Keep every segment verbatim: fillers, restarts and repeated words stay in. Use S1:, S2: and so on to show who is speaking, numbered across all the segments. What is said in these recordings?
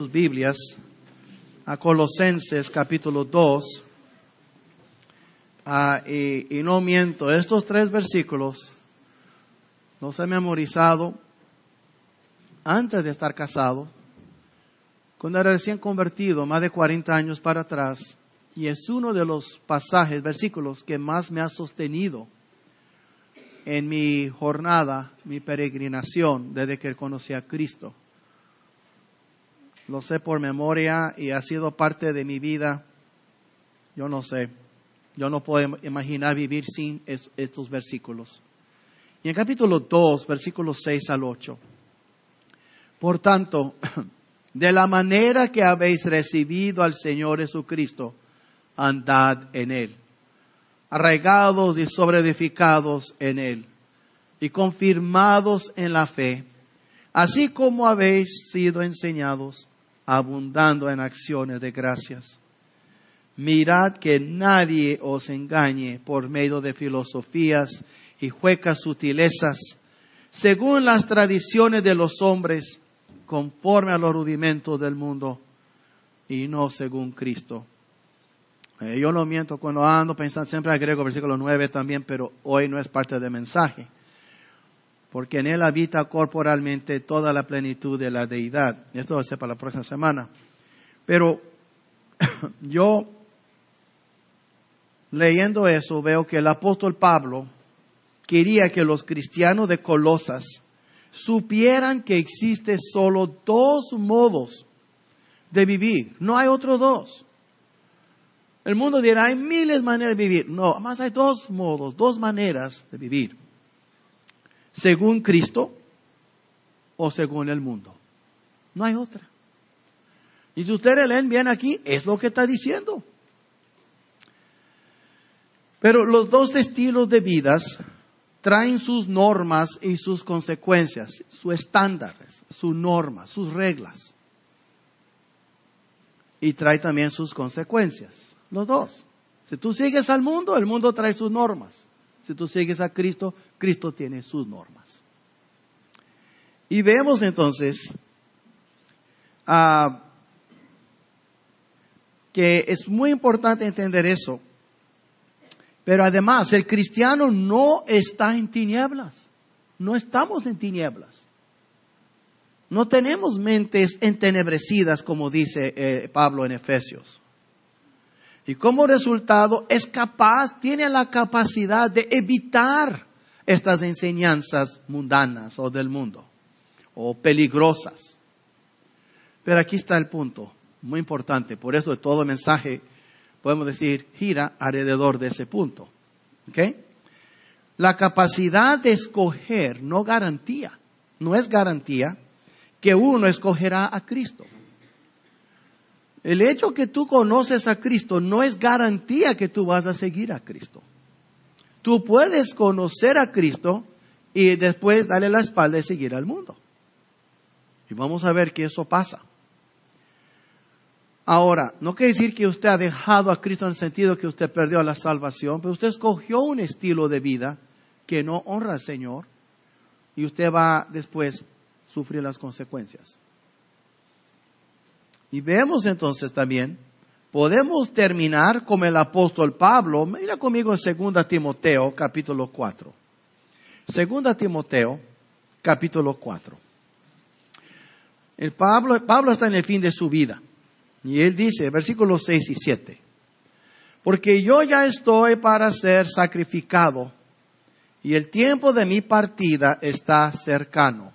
S1: sus Biblias a Colosenses capítulo dos. Uh, y, y no miento, estos tres versículos los he memorizado antes de estar casado, cuando era recién convertido, más de cuarenta años para atrás. Y es uno de los pasajes, versículos que más me ha sostenido en mi jornada, mi peregrinación, desde que conocí a Cristo. Lo sé por memoria y ha sido parte de mi vida. Yo no sé, yo no puedo imaginar vivir sin es, estos versículos. Y en capítulo dos, versículos seis al ocho. Por tanto, de la manera que habéis recibido al Señor Jesucristo, andad en Él, arraigados y sobreedificados en Él, y confirmados en la fe, así como habéis sido enseñados, abundando en acciones de gracias. Mirad que nadie os engañe por medio de filosofías y huecas sutilezas, según las tradiciones de los hombres, conforme a los rudimentos del mundo, y no según Cristo. Eh, yo no miento cuando ando pensando, siempre agrego versículo nueve también, pero hoy no es parte del mensaje. Porque en Él habita corporalmente toda la plenitud de la deidad. Esto va a ser para la próxima semana. Pero yo, leyendo eso, veo que el apóstol Pablo quería que los cristianos de Colosas supieran que existe solo dos modos de vivir. No hay otros dos. El mundo dirá, hay miles de maneras de vivir. No, más hay dos modos, dos maneras de vivir. Según Cristo o según el mundo. No hay otra. Y si ustedes leen bien aquí, es lo que está diciendo. Pero los dos estilos de vidas traen sus normas y sus consecuencias, sus estándares, sus normas, sus reglas. Y trae también sus consecuencias. Los dos. Si tú sigues al mundo, el mundo trae sus normas. Si tú sigues a Cristo, Cristo tiene sus normas. Y vemos entonces uh, que es muy importante entender eso. Pero además, el cristiano no está en tinieblas. No estamos en tinieblas. No tenemos mentes entenebrecidas, como dice eh, Pablo en Efesios. Y como resultado es capaz, tiene la capacidad de evitar estas enseñanzas mundanas o del mundo, o peligrosas. Pero aquí está el punto, muy importante. Por eso todo el mensaje, podemos decir, gira alrededor de ese punto. ¿Ok? La capacidad de escoger no garantía, no es garantía que uno escogerá a Cristo. El hecho que tú conoces a Cristo no es garantía que tú vas a seguir a Cristo. Tú puedes conocer a Cristo y después darle la espalda y seguir al mundo. Y vamos a ver que eso pasa. Ahora, no quiere decir que usted ha dejado a Cristo en el sentido que usted perdió la salvación, pero usted escogió un estilo de vida que no honra al Señor y usted va después a sufrir las consecuencias. Y vemos entonces también, podemos terminar como el apóstol Pablo. Mira conmigo en segunda Timoteo, capítulo cuatro. segunda Timoteo, capítulo cuatro. El Pablo, Pablo está en el fin de su vida. Y él dice, versículos seis y siete. Porque yo ya estoy para ser sacrificado, y el tiempo de mi partida está cercano.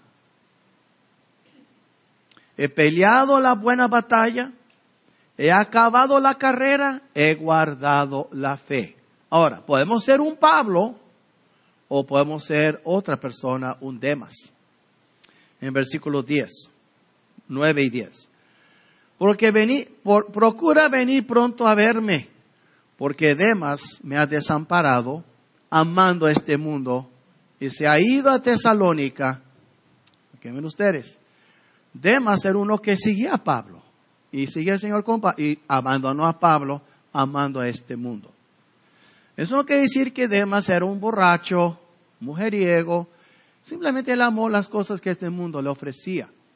S1: He peleado la buena batalla, he acabado la carrera, he guardado la fe. Ahora, podemos ser un Pablo o podemos ser otra persona, un Demas. En versículos diez, nueve y diez. Porque vení, por, procura venir pronto a verme, porque Demas me ha desamparado, amando a este mundo, y se ha ido a Tesalónica. ¿Qué ven ustedes? Demas era uno que seguía a Pablo y seguía al Señor con Pablo, y abandonó a Pablo amando a este mundo. Eso no quiere decir que Demas era un borracho, mujeriego, simplemente él amó las cosas que este mundo le ofrecía.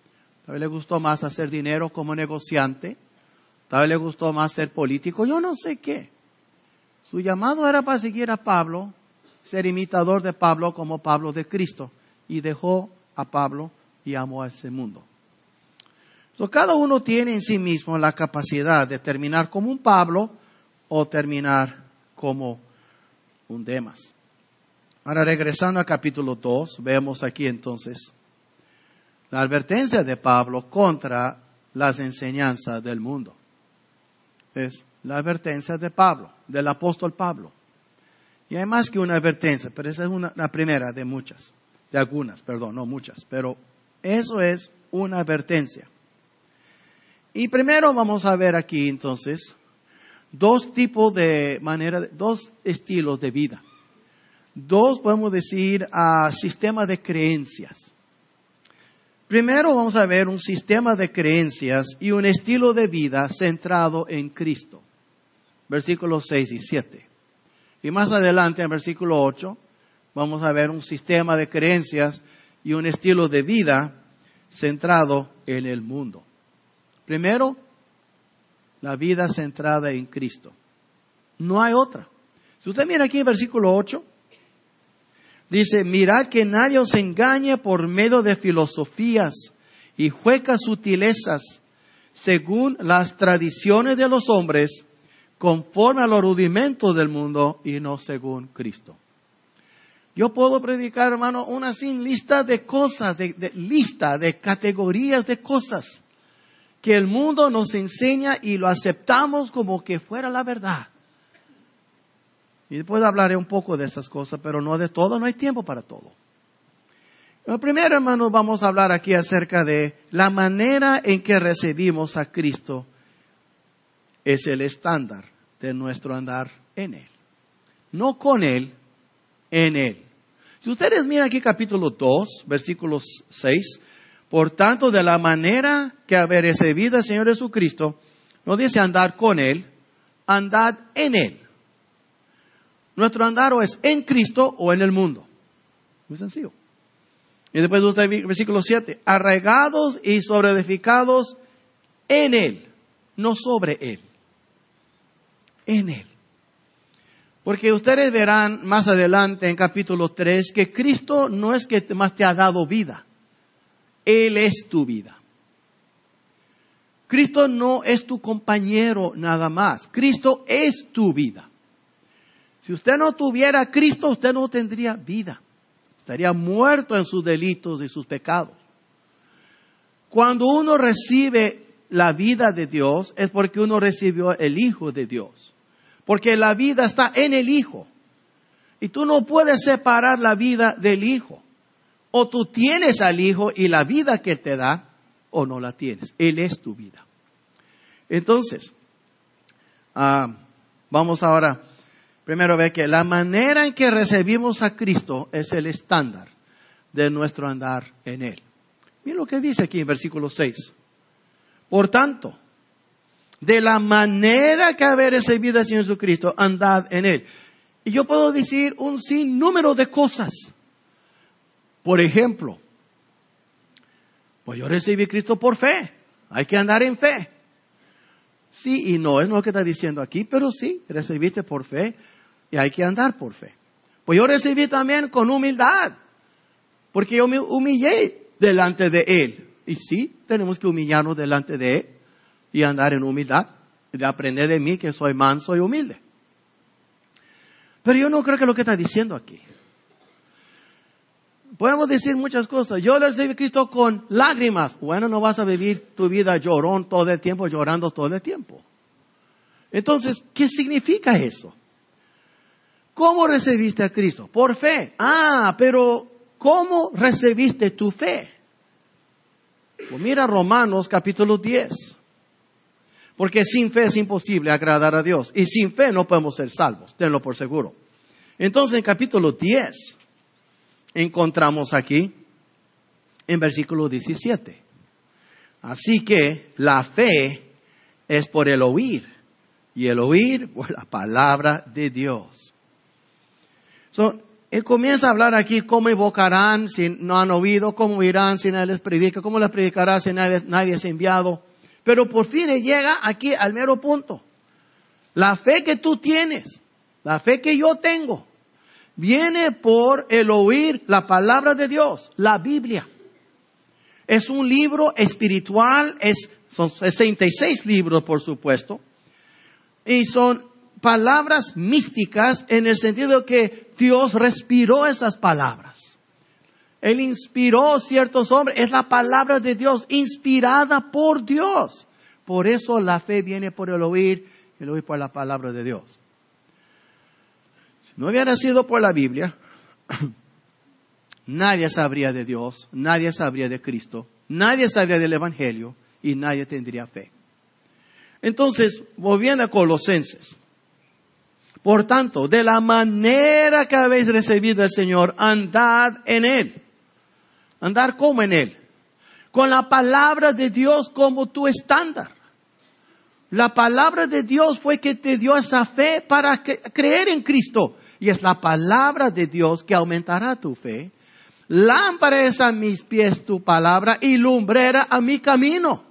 S1: Tal vez le gustó más hacer dinero como negociante. Tal vez le gustó más ser político. Yo no sé qué. Su llamado era para seguir a Pablo, ser imitador de Pablo como Pablo de Cristo. Y dejó a Pablo y amó a ese mundo. So, cada uno tiene en sí mismo la capacidad de terminar como un Pablo o terminar como un Demas. Ahora, regresando al capítulo dos, vemos aquí entonces la advertencia de Pablo contra las enseñanzas del mundo. Es la advertencia de Pablo, del apóstol Pablo. Y hay más que una advertencia, pero esa es una, la primera de muchas, de algunas, perdón, no muchas, pero eso es una advertencia. Y primero vamos a ver aquí entonces dos tipos de manera, dos estilos de vida. Dos, podemos decir, uh, sistemas de creencias. Primero vamos a ver un sistema de creencias y un estilo de vida centrado en Cristo. Versículos seis y siete. Y más adelante, en versículo ocho, vamos a ver un sistema de creencias y un estilo de vida centrado en el mundo. Primero, la vida centrada en Cristo. No hay otra. Si usted mira aquí en versículo ocho, dice, mirad que nadie os engañe por medio de filosofías y huecas sutilezas, según las tradiciones de los hombres, conforme a los rudimentos del mundo y no según Cristo. Yo puedo predicar, hermano, una sin lista de cosas, de, de lista de categorías de cosas que el mundo nos enseña y lo aceptamos como que fuera la verdad. Y después hablaré un poco de esas cosas, pero no de todo, no hay tiempo para todo. Lo primero, hermanos, vamos a hablar aquí acerca de la manera en que recibimos a Cristo. Es el estándar de nuestro andar en Él. No con Él, en Él. Si ustedes miran aquí capítulo dos, versículos seis, por tanto, de la manera que haber recibido al Señor Jesucristo, no dice andar con Él, andad en Él. Nuestro andar o es en Cristo o en el mundo. Muy sencillo. Y después usted versículo siete. Arraigados y sobreedificados en Él. No sobre Él. En Él. Porque ustedes verán más adelante en capítulo tres que Cristo no es que más te ha dado vida. Él es tu vida. Cristo no es tu compañero nada más. Cristo es tu vida. Si usted no tuviera a Cristo, usted no tendría vida. Estaría muerto en sus delitos y sus pecados. Cuando uno recibe la vida de Dios, es porque uno recibió el Hijo de Dios. Porque la vida está en el Hijo. Y tú no puedes separar la vida del Hijo. O tú tienes al Hijo y la vida que Él te da, o no la tienes. Él es tu vida. Entonces, uh, vamos ahora... Primero ve que la manera en que recibimos a Cristo es el estándar de nuestro andar en Él. Mira lo que dice aquí en versículo seis. Por tanto, de la manera que haber recibido al Señor Jesucristo, andad en Él. Y yo puedo decir un sinnúmero de cosas. Por ejemplo, pues yo recibí a Cristo por fe. Hay que andar en fe. Sí y no, es lo que está diciendo aquí, pero sí, recibiste por fe. Y hay que andar por fe. Pues yo recibí también con humildad. Porque yo me humillé delante de Él. Y sí, tenemos que humillarnos delante de Él. Y andar en humildad. Y de aprender de mí que soy manso y humilde. Pero yo no creo que es lo que está diciendo aquí. Podemos decir muchas cosas. Yo recibí a Cristo con lágrimas. Bueno, no vas a vivir tu vida llorón todo el tiempo, llorando todo el tiempo. Entonces, ¿qué significa eso? ¿Cómo recibiste a Cristo? Por fe. Ah, pero ¿cómo recibiste tu fe? Pues mira Romanos capítulo diez. Porque sin fe es imposible agradar a Dios. Y sin fe no podemos ser salvos. Tenlo por seguro. Entonces en capítulo diez encontramos aquí en versículo diecisiete. Así que la fe es por el oír. Y el oír por la palabra de Dios. So, Él comienza a hablar aquí cómo invocarán si no han oído, cómo irán si nadie les predica, cómo les predicará si nadie, nadie es enviado. Pero por fin él llega aquí al mero punto. La fe que tú tienes, la fe que yo tengo, viene por el oír la palabra de Dios, la Biblia. Es un libro espiritual, es, son sesenta y seis libros por supuesto, y son palabras místicas en el sentido que Dios respiró esas palabras. Él inspiró a ciertos hombres, es la palabra de Dios, inspirada por Dios. Por eso la fe viene por el oír, el oír por la palabra de Dios. Si no hubiera sido por la Biblia, nadie sabría de Dios, nadie sabría de Cristo, nadie sabría del Evangelio y nadie tendría fe. Entonces, volviendo a Colosenses. Por tanto, de la manera que habéis recibido al Señor, andad en Él. Andar como en Él. Con la palabra de Dios como tu estándar. La palabra de Dios fue que te dio esa fe para que, creer en Cristo. Y es la palabra de Dios que aumentará tu fe. Lámpara es a mis pies tu palabra y lumbrera a mi camino.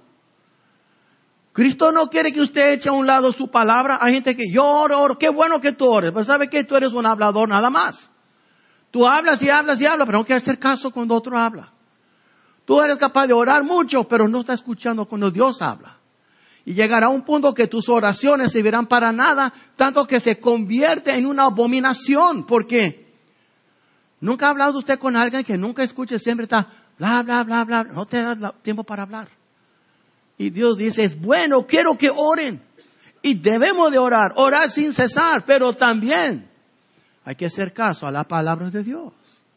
S1: Cristo no quiere que usted eche a un lado su palabra. Hay gente que yo oro, oro. Qué bueno que tú ores. Pero ¿sabe qué? Tú eres un hablador nada más. Tú hablas y hablas y hablas, pero no quieres hacer caso cuando otro habla. Tú eres capaz de orar mucho, pero no estás escuchando cuando Dios habla. Y llegará un punto que tus oraciones servirán para nada, tanto que se convierte en una abominación. ¿Por qué? ¿Nunca ha hablado usted con alguien que nunca escucha, siempre está bla, bla, bla, bla? No te da tiempo para hablar. Y Dios dice, es bueno, quiero que oren. Y debemos de orar, orar sin cesar, pero también hay que hacer caso a la palabra de Dios.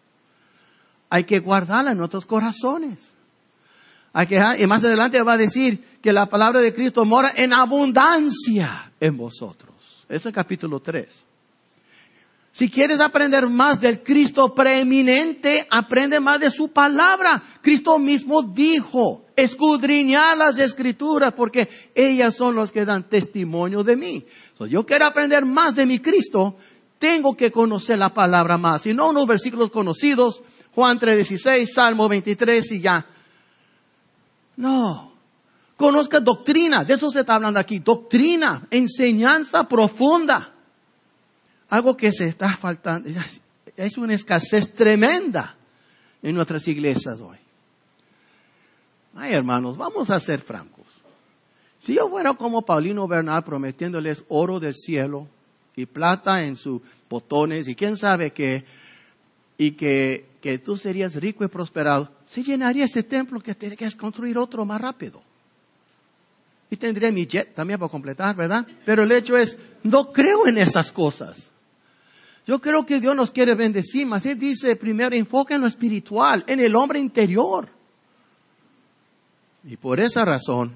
S1: Hay que guardarla en nuestros corazones. Hay que, y más adelante va a decir que la palabra de Cristo mora en abundancia en vosotros. Ese es el capítulo tres. Si quieres aprender más del Cristo preeminente, aprende más de su palabra. Cristo mismo dijo, escudriñad las Escrituras porque ellas son las que dan testimonio de mí. So, yo quiero aprender más de mi Cristo, tengo que conocer la palabra más. Si no, unos versículos conocidos, Juan tres dieciséis, Salmo veintitrés y ya. No. Conozca doctrina, de eso se está hablando aquí. Doctrina, enseñanza profunda. Algo que se está faltando, es una escasez tremenda en nuestras iglesias hoy. Ay, hermanos, vamos a ser francos. Si yo fuera como Paulino Bernal prometiéndoles oro del cielo y plata en sus botones y quién sabe qué, y que, que tú serías rico y prosperado, se llenaría ese templo que tiene que construir otro más rápido. Y tendría mi jet también para completar, ¿verdad? Pero el hecho es, no creo en esas cosas. Yo creo que Dios nos quiere bendecir, mas Él dice, primero enfoca en lo espiritual, en el hombre interior. Y por esa razón,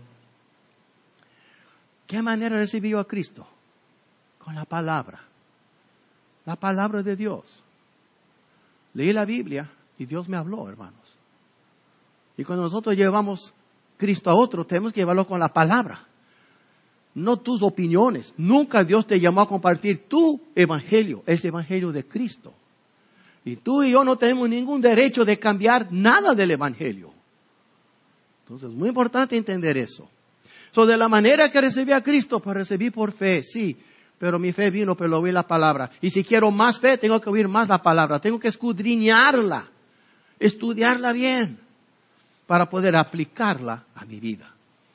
S1: ¿qué manera recibió a Cristo? Con la palabra. La palabra de Dios. Leí la Biblia y Dios me habló, hermanos. Y cuando nosotros llevamos Cristo a otro, tenemos que llevarlo con la palabra. No tus opiniones. Nunca Dios te llamó a compartir tu evangelio, ese evangelio de Cristo. Y tú y yo no tenemos ningún derecho de cambiar nada del evangelio. Entonces es muy importante entender eso. So, de la manera que recibí a Cristo, pues recibí por fe, sí. Pero mi fe vino por oír la palabra. Y si quiero más fe, tengo que oír más la palabra. Tengo que escudriñarla, estudiarla bien, para poder aplicarla a mi vida.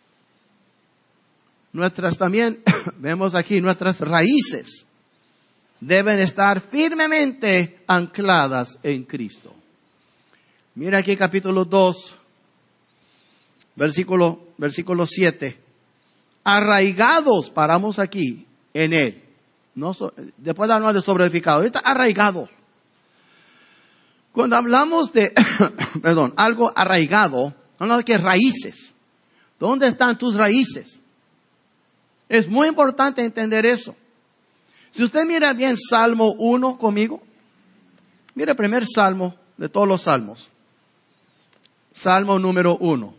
S1: Nuestras también, vemos aquí, nuestras raíces deben estar firmemente ancladas en Cristo. Mira aquí capítulo dos, versículo, versículo siete. Arraigados, paramos aquí, en Él. No so, después de hablar de sobreedificado, ahorita arraigados. Cuando hablamos de, perdón, algo arraigado, hablamos de que raíces. ¿Dónde están tus raíces? Es muy importante entender eso. Si usted mira bien Salmo uno conmigo, mira el primer salmo de todos los salmos. Salmo número uno.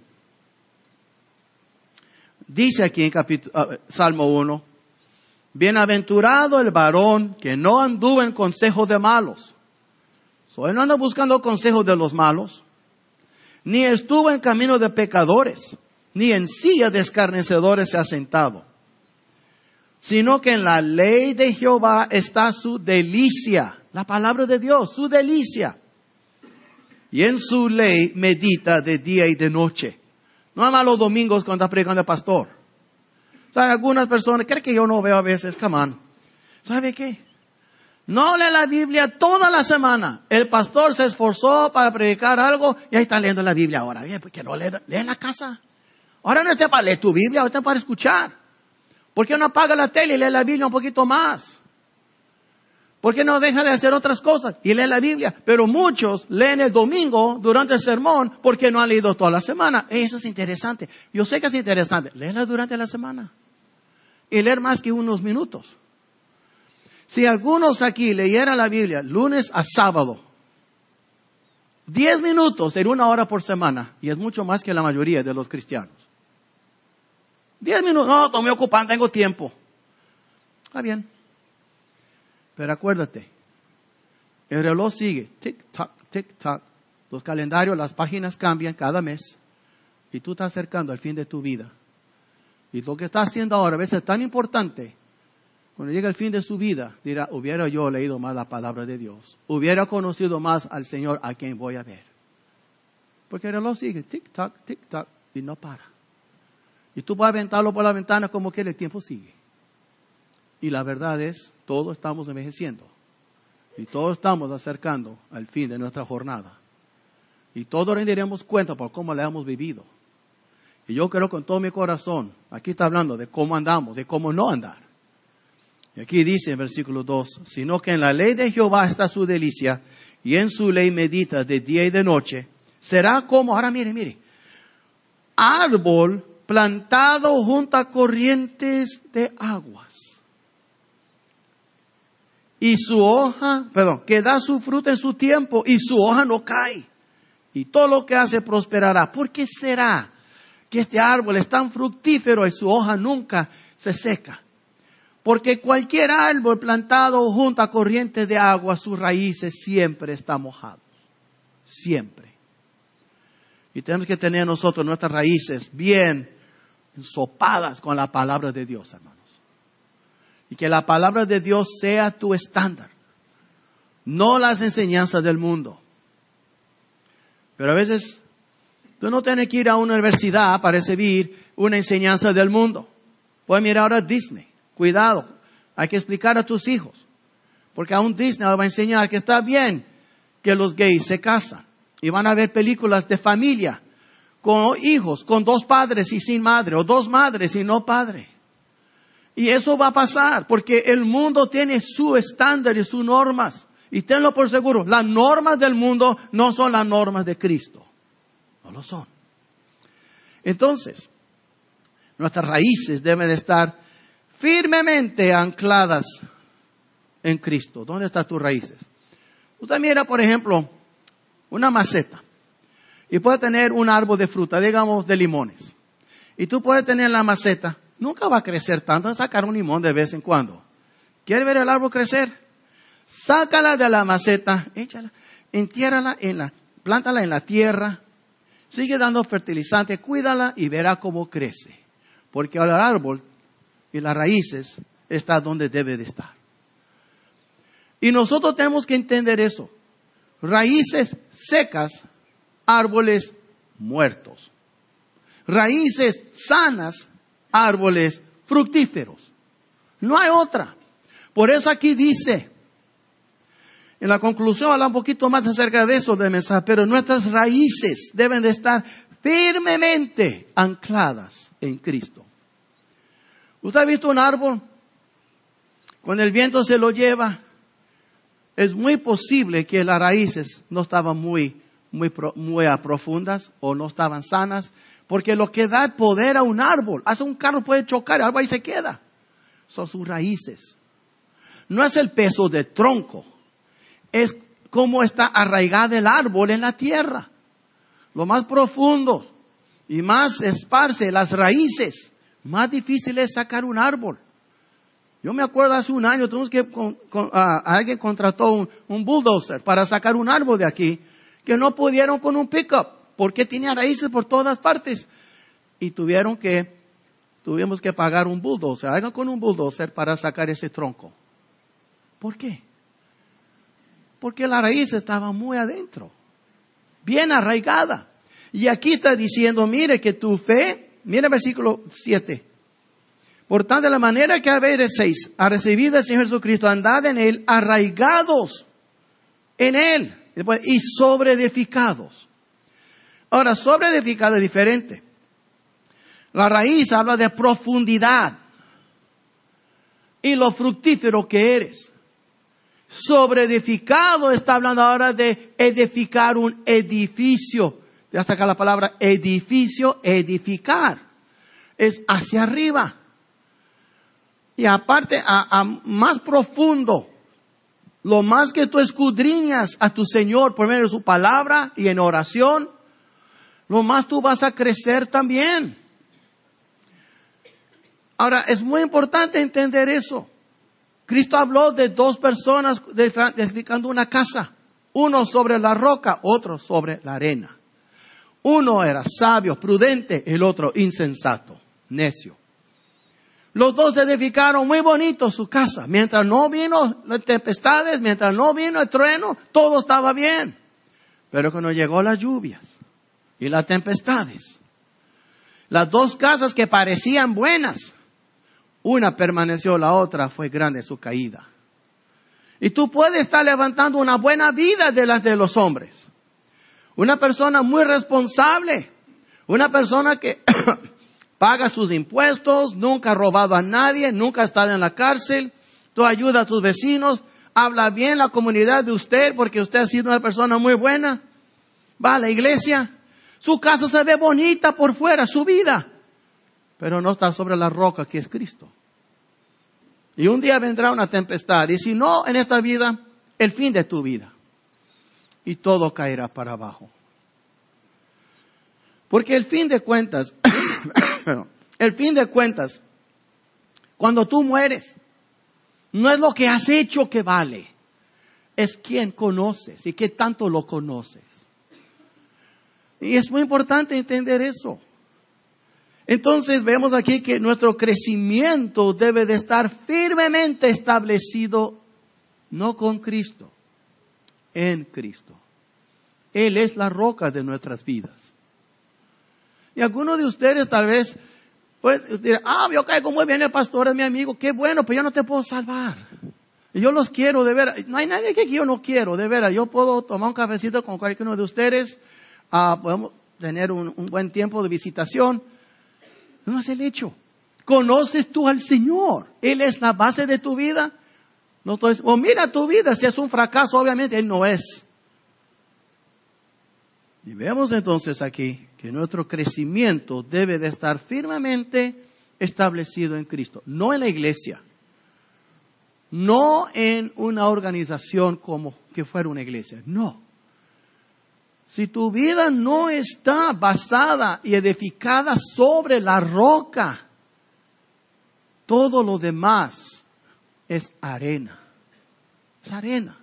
S1: Dice aquí en capítulo, uh, Salmo uno, bienaventurado el varón que no anduvo en consejo de malos, So, él no anda buscando consejos de los malos, ni estuvo en camino de pecadores, ni en silla de escarnecedores se ha sentado, sino que en la ley de Jehová está su delicia, la palabra de Dios, su delicia. Y en su ley medita de día y de noche. No ama los domingos cuando está predicando el pastor. O sea, algunas personas creen que yo no veo a veces, come on. ¿Sabe qué? No lee la Biblia toda la semana. El pastor se esforzó para predicar algo y ahí está leyendo la Biblia ahora. Bien, ¿por qué no lee, lee en la casa? Ahora no está para leer tu Biblia, ahora está para escuchar. ¿Por qué no apaga la tele y lee la Biblia un poquito más? ¿Por qué no deja de hacer otras cosas y lee la Biblia? Pero muchos leen el domingo durante el sermón porque no han leído toda la semana. Eso es interesante. Yo sé que es interesante. Léela durante la semana. Y leer más que unos minutos. Si algunos aquí leyeran la Biblia lunes a sábado, diez minutos en una hora por semana, y es mucho más que la mayoría de los cristianos. Diez minutos, no, estoy muy ocupado, tengo tiempo. Está bien. Pero acuérdate, el reloj sigue, tic-tac, tic-tac. Los calendarios, las páginas cambian cada mes. Y tú estás acercando al fin de tu vida. Y lo que estás haciendo ahora a veces es tan importante. Cuando llega el fin de su vida, dirá, hubiera yo leído más la palabra de Dios. Hubiera conocido más al Señor a quien voy a ver. Porque el reloj sigue, tic-tac, tic-tac, y no para. Y tú puedes aventarlo por la ventana como que el tiempo sigue. Y la verdad es, todos estamos envejeciendo. Y todos estamos acercando al fin de nuestra jornada. Y todos rendiremos cuenta por cómo le hemos vivido. Y yo creo con todo mi corazón, aquí está hablando de cómo andamos, de cómo no andar. Y aquí dice en versículo dos, sino que en la ley de Jehová está su delicia, y en su ley medita de día y de noche. Será como, ahora mire, mire, árbol plantado junto a corrientes de aguas. Y su hoja, perdón, que da su fruto en su tiempo, y su hoja no cae. Y todo lo que hace prosperará. ¿Por qué será que este árbol es tan fructífero y su hoja nunca se seca? Porque cualquier árbol plantado junto a corrientes de agua, sus raíces siempre están mojados. Siempre. Y tenemos que tener nosotros nuestras raíces bien ensopadas con la palabra de Dios, hermanos. Y que la palabra de Dios sea tu estándar. No las enseñanzas del mundo. Pero a veces tú no tienes que ir a una universidad para recibir una enseñanza del mundo. Puedes mirar ahora a Disney. Cuidado, hay que explicar a tus hijos. Porque aún Disney va a enseñar que está bien que los gays se casan. Y van a ver películas de familia con hijos, con dos padres y sin madre, o dos madres y no padre. Y eso va a pasar, porque el mundo tiene su estándar y sus normas. Y tenlo por seguro, las normas del mundo no son las normas de Cristo. No lo son. Entonces, nuestras raíces deben de estar firmemente ancladas en Cristo. ¿Dónde están tus raíces? Usted mira, por ejemplo, una maceta. Y puede tener un árbol de fruta, digamos de limones. Y tú puedes tener la maceta. Nunca va a crecer tanto, a sacar un limón de vez en cuando. ¿Quieres ver el árbol crecer? Sácala de la maceta, échala, entiérrala en la, plántala en la tierra, sigue dando fertilizante, cuídala y verá cómo crece. Porque el árbol y las raíces está donde debe de estar. Y nosotros tenemos que entender eso. Raíces secas, árboles muertos. Raíces sanas, árboles fructíferos. No hay otra. Por eso aquí dice, en la conclusión habla un poquito más acerca de eso del mensaje, pero nuestras raíces deben de estar firmemente ancladas en Cristo. ¿Usted ha visto un árbol? Cuando el viento se lo lleva, es muy posible que las raíces no estaban muy, muy, muy profundas o no estaban sanas. Porque lo que da poder a un árbol, hace un carro puede chocar, el árbol ahí se queda. Son sus raíces. No es el peso del tronco, es cómo está arraigado el árbol en la tierra. Lo más profundo y más esparce las raíces, más difícil es sacar un árbol. Yo me acuerdo hace un año, tuvimos que, con, con, uh, alguien contrató un, un bulldozer para sacar un árbol de aquí, que no pudieron con un pickup, porque tenía raíces por todas partes. Y tuvieron que, tuvimos que pagar un bulldozer, alguien con un bulldozer para sacar ese tronco. ¿Por qué? Porque la raíz estaba muy adentro, bien arraigada. Y aquí está diciendo, mire que tu fe, mire el versículo siete. Por tanto, de la manera que habéis seis, ha recibido el Señor Jesucristo, andad en Él, arraigados en Él, y sobreedificados. Ahora, sobreedificado es diferente. La raíz habla de profundidad y lo fructífero que eres. Sobreedificado está hablando ahora de edificar un edificio. Ya saca la palabra edificio, edificar. Es hacia arriba. Y aparte, a, a más profundo, lo más que tú escudriñas a tu Señor por medio de su palabra y en oración, lo más tú vas a crecer también. Ahora, es muy importante entender eso. Cristo habló de dos personas edificando una casa. Uno sobre la roca, otro sobre la arena. Uno era sabio, prudente, el otro insensato, necio. Los dos edificaron muy bonito su casa. Mientras no vino las tempestades, mientras no vino el trueno, todo estaba bien. Pero cuando llegó las lluvias y las tempestades, las dos casas que parecían buenas, una permaneció, la otra fue grande su caída. Y tú puedes estar levantando una buena vida delante de los hombres. Una persona muy responsable, una persona que paga sus impuestos, nunca ha robado a nadie, nunca ha estado en la cárcel. Tú ayudas a tus vecinos, habla bien la comunidad de usted porque usted ha sido una persona muy buena. Va a la iglesia, su casa se ve bonita por fuera, su vida, pero no está sobre la roca que es Cristo. Y un día vendrá una tempestad, y si no en esta vida, el fin de tu vida. Y todo caerá para abajo. Porque el fin de cuentas, el fin de cuentas, cuando tú mueres, no es lo que has hecho que vale, es quién conoces y qué tanto lo conoces. Y es muy importante entender eso. Entonces vemos aquí que nuestro crecimiento debe de estar firmemente establecido, no con Cristo, en Cristo. Él es la roca de nuestras vidas. Y algunos de ustedes tal vez, pues, dirán, ah, yo caigo muy bien, el pastor es mi amigo, qué bueno, pero yo no te puedo salvar. Y yo los quiero, de veras. No hay nadie que yo no quiero, de veras. Yo puedo tomar un cafecito con cualquiera uno de ustedes, uh, podemos tener un, un buen tiempo de visitación. No es el hecho. ¿Conoces tú al Señor? ¿Él es la base de tu vida? No, entonces, o mira tu vida, si es un fracaso, obviamente Él no es. Y vemos entonces aquí que nuestro crecimiento debe de estar firmemente establecido en Cristo. No en la iglesia. No en una organización como que fuera una iglesia. No. Si tu vida no está basada y edificada sobre la roca, todo lo demás es arena. Es arena.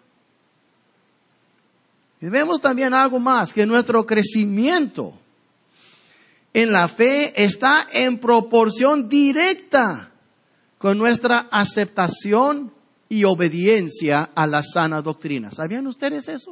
S1: Y vemos también algo más, que nuestro crecimiento en la fe está en proporción directa con nuestra aceptación y obediencia a la sana doctrina. ¿Sabían ustedes eso?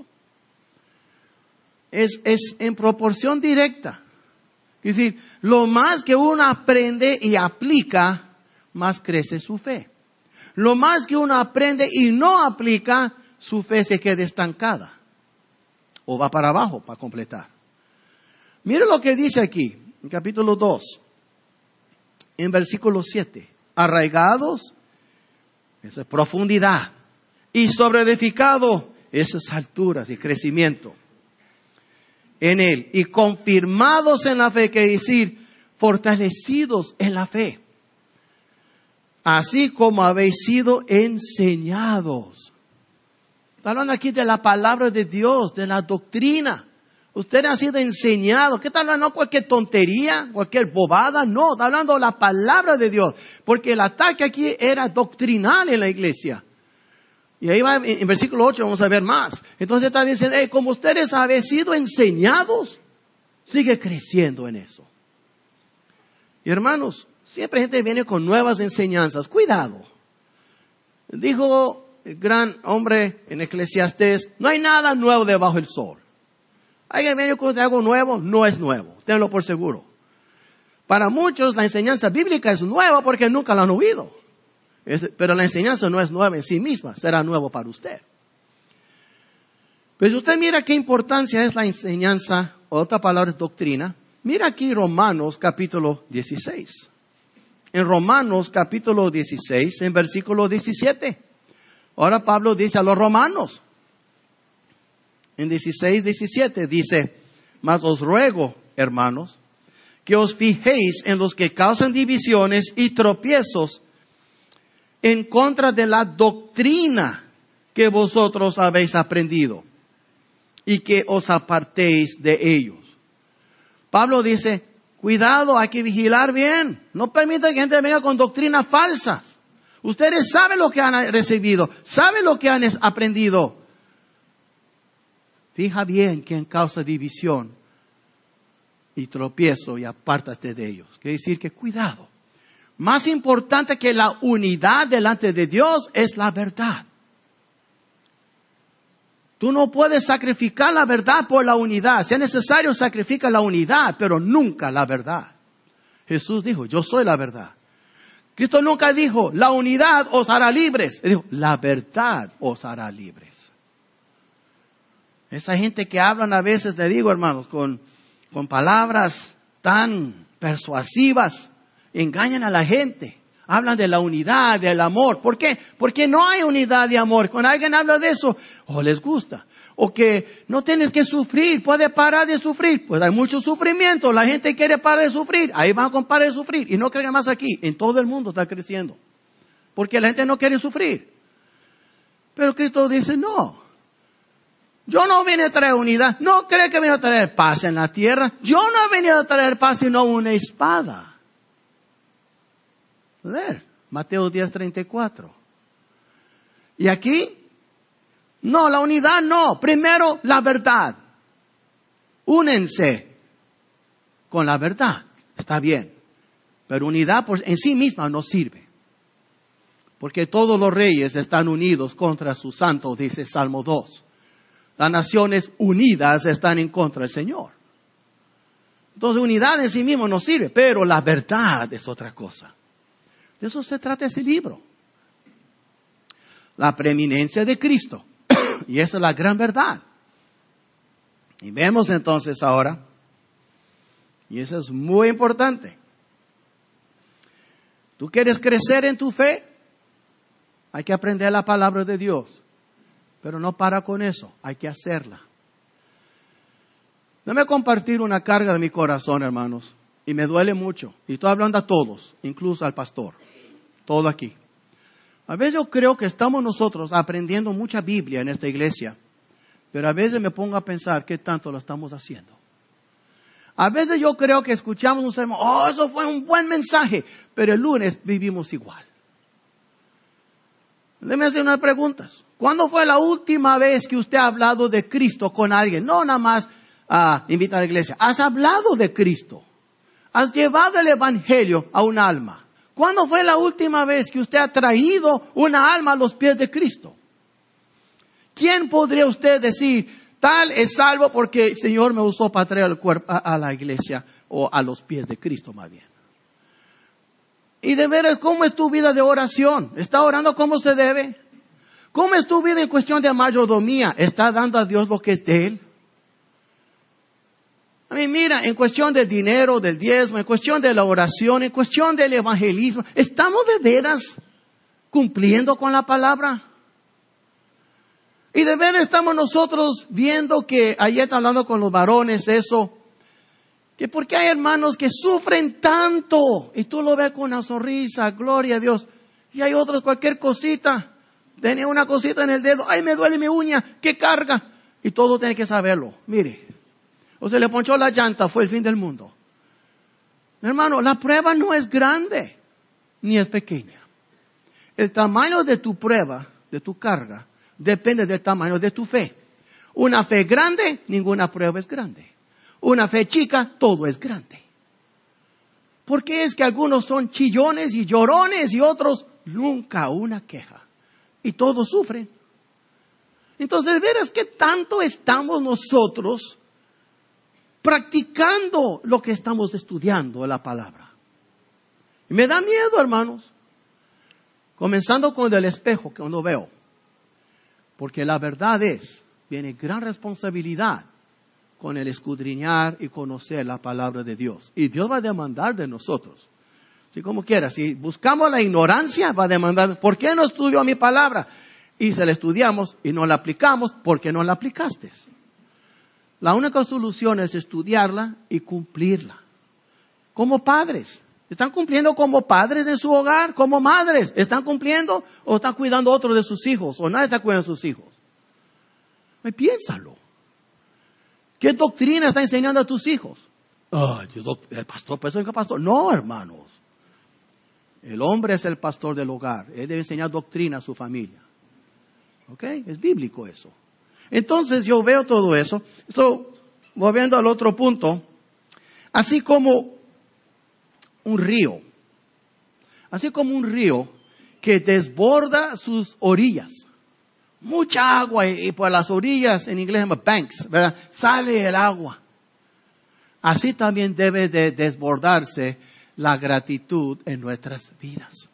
S1: Es, es en proporción directa. Es decir, lo más que uno aprende y aplica, más crece su fe. Lo más que uno aprende y no aplica, su fe se queda estancada. O va para abajo para completar. Mire lo que dice aquí, en capítulo dos, en versículo siete. Arraigados, esa es profundidad. Y sobreedificado, esas alturas y crecimiento. En él. Y confirmados en la fe, que decir, fortalecidos en la fe. Así como habéis sido enseñados. Está hablando aquí de la palabra de Dios, de la doctrina. Usted ha sido enseñado. ¿Qué está hablando? No cualquier tontería, cualquier bobada. No, está hablando la palabra de Dios. Porque el ataque aquí era doctrinal en la iglesia. Y ahí va, en versículo ocho vamos a ver más. Entonces está diciendo, hey, como ustedes habéis sido enseñados, sigue creciendo en eso. Y hermanos, siempre gente viene con nuevas enseñanzas. Cuidado. Dijo el gran hombre en Eclesiastés, no hay nada nuevo debajo del sol. Alguien viene con algo nuevo, no es nuevo. Tenlo por seguro. Para muchos la enseñanza bíblica es nueva porque nunca la han oído. Es, pero la enseñanza no es nueva en sí misma, será nuevo para usted. Pues usted mira qué importancia es la enseñanza, otra palabra es doctrina. Mira aquí Romanos capítulo dieciséis. En Romanos capítulo dieciséis, en versículo diecisiete. Ahora Pablo dice a los romanos, en dieciséis, diecisiete, dice, mas os ruego, hermanos, que os fijéis en los que causan divisiones y tropiezos en contra de la doctrina que vosotros habéis aprendido y que os apartéis de ellos. Pablo dice, cuidado, hay que vigilar bien. No permita que gente venga con doctrinas falsas. Ustedes saben lo que han recibido, saben lo que han aprendido. Fija bien quién causa división y tropiezo y apártate de ellos. Quiere decir que cuidado. Más importante que la unidad delante de Dios es la verdad. Tú no puedes sacrificar la verdad por la unidad. Si es necesario, sacrifica la unidad, pero nunca la verdad. Jesús dijo, yo soy la verdad. Cristo nunca dijo, la unidad os hará libres. Él dijo, la verdad os hará libres. Esa gente que hablan a veces, le digo hermanos, con, con palabras tan persuasivas, engañan a la gente. Hablan de la unidad, del amor. ¿Por qué? Porque no hay unidad de amor. Cuando alguien habla de eso, o les gusta. O que no tienes que sufrir, puedes parar de sufrir. Pues hay mucho sufrimiento, la gente quiere parar de sufrir. Ahí van con parar de sufrir. Y no crean más aquí, en todo el mundo está creciendo. Porque la gente no quiere sufrir. Pero Cristo dice, no. Yo no vine a traer unidad. No cree que vine a traer paz en la tierra. Yo no he venido a traer paz sino una espada. A ver, Mateo diez, treinta y cuatro. Y aquí, no, la unidad no. Primero, la verdad. Únense con la verdad. Está bien. Pero unidad por, en sí misma no sirve. Porque todos los reyes están unidos contra su santo, dice Salmo dos. Las naciones unidas están en contra del Señor. Entonces, unidad en sí mismo no sirve, pero la verdad es otra cosa. De eso se trata ese libro. La preeminencia de Cristo. Y esa es la gran verdad. Y vemos entonces ahora, y eso es muy importante. ¿Tú quieres crecer en tu fe? Hay que aprender la palabra de Dios. Pero no para con eso, hay que hacerla. Déjame compartir una carga de mi corazón, hermanos. Y me duele mucho. Y estoy hablando a todos, incluso al pastor. Todo aquí. A veces yo creo que estamos nosotros aprendiendo mucha Biblia en esta iglesia. Pero a veces me pongo a pensar qué tanto lo estamos haciendo. A veces yo creo que escuchamos un sermón. Oh, eso fue un buen mensaje. Pero el lunes vivimos igual. Déjeme hacer unas preguntas. ¿Cuándo fue la última vez que usted ha hablado de Cristo con alguien? No nada más a uh, invitar a la iglesia. Has hablado de Cristo. Has llevado el evangelio a un alma. ¿Cuándo fue la última vez que usted ha traído una alma a los pies de Cristo? ¿Quién podría usted decir, tal es salvo porque el Señor me usó para traer el cuerpo a, a la iglesia o a los pies de Cristo más bien? Y de veras, ¿cómo es tu vida de oración? ¿Está orando como se debe? ¿Cómo es tu vida en cuestión de mayordomía? ¿Está dando a Dios lo que es de Él? A mí, mira, en cuestión del dinero, del diezmo, en cuestión de la oración, en cuestión del evangelismo, ¿estamos de veras cumpliendo con la palabra? Y de veras estamos nosotros viendo que, ayer está hablando con los varones eso, que porque hay hermanos que sufren tanto, y tú lo ves con una sonrisa, gloria a Dios, y hay otros cualquier cosita, tenía una cosita en el dedo, ay me duele mi uña, qué carga, y todo tiene que saberlo. Mire, o se le ponchó la llanta, fue el fin del mundo. Hermano, la prueba no es grande, ni es pequeña. El tamaño de tu prueba, de tu carga, depende del tamaño de tu fe. Una fe grande, ninguna prueba es grande. Una fe chica, todo es grande. ¿Por qué es que algunos son chillones y llorones y otros nunca una queja? Y todos sufren. Entonces, verás que tanto estamos nosotros practicando lo que estamos estudiando en la palabra. Y me da miedo, hermanos. Comenzando con el espejo que uno veo. Porque la verdad es, viene gran responsabilidad con el escudriñar y conocer la palabra de Dios. Y Dios va a demandar de nosotros. Si como quiera, si buscamos la ignorancia, va a demandar, ¿por qué no estudió mi palabra? Y se la estudiamos y no la aplicamos, ¿por qué no la aplicaste? La única solución es estudiarla y cumplirla. Como padres. ¿Están cumpliendo como padres en su hogar? ¿Como madres? ¿Están cumpliendo? ¿O están cuidando a otro de sus hijos? ¿O nadie está cuidando a sus hijos? Ay, piénsalo. ¿Qué doctrina está enseñando a tus hijos? Ay, oh, el pastor, pues soy el pastor. No, hermanos. El hombre es el pastor del hogar. Él debe enseñar doctrina a su familia. ¿Ok? Es bíblico eso. Entonces yo veo todo eso. So, volviendo al otro punto. Así como un río. Así como un río que desborda sus orillas. Mucha agua y, y por las orillas, en inglés se llama banks, ¿verdad? Sale el agua. Así también debe de desbordarse la gratitud en nuestras vidas.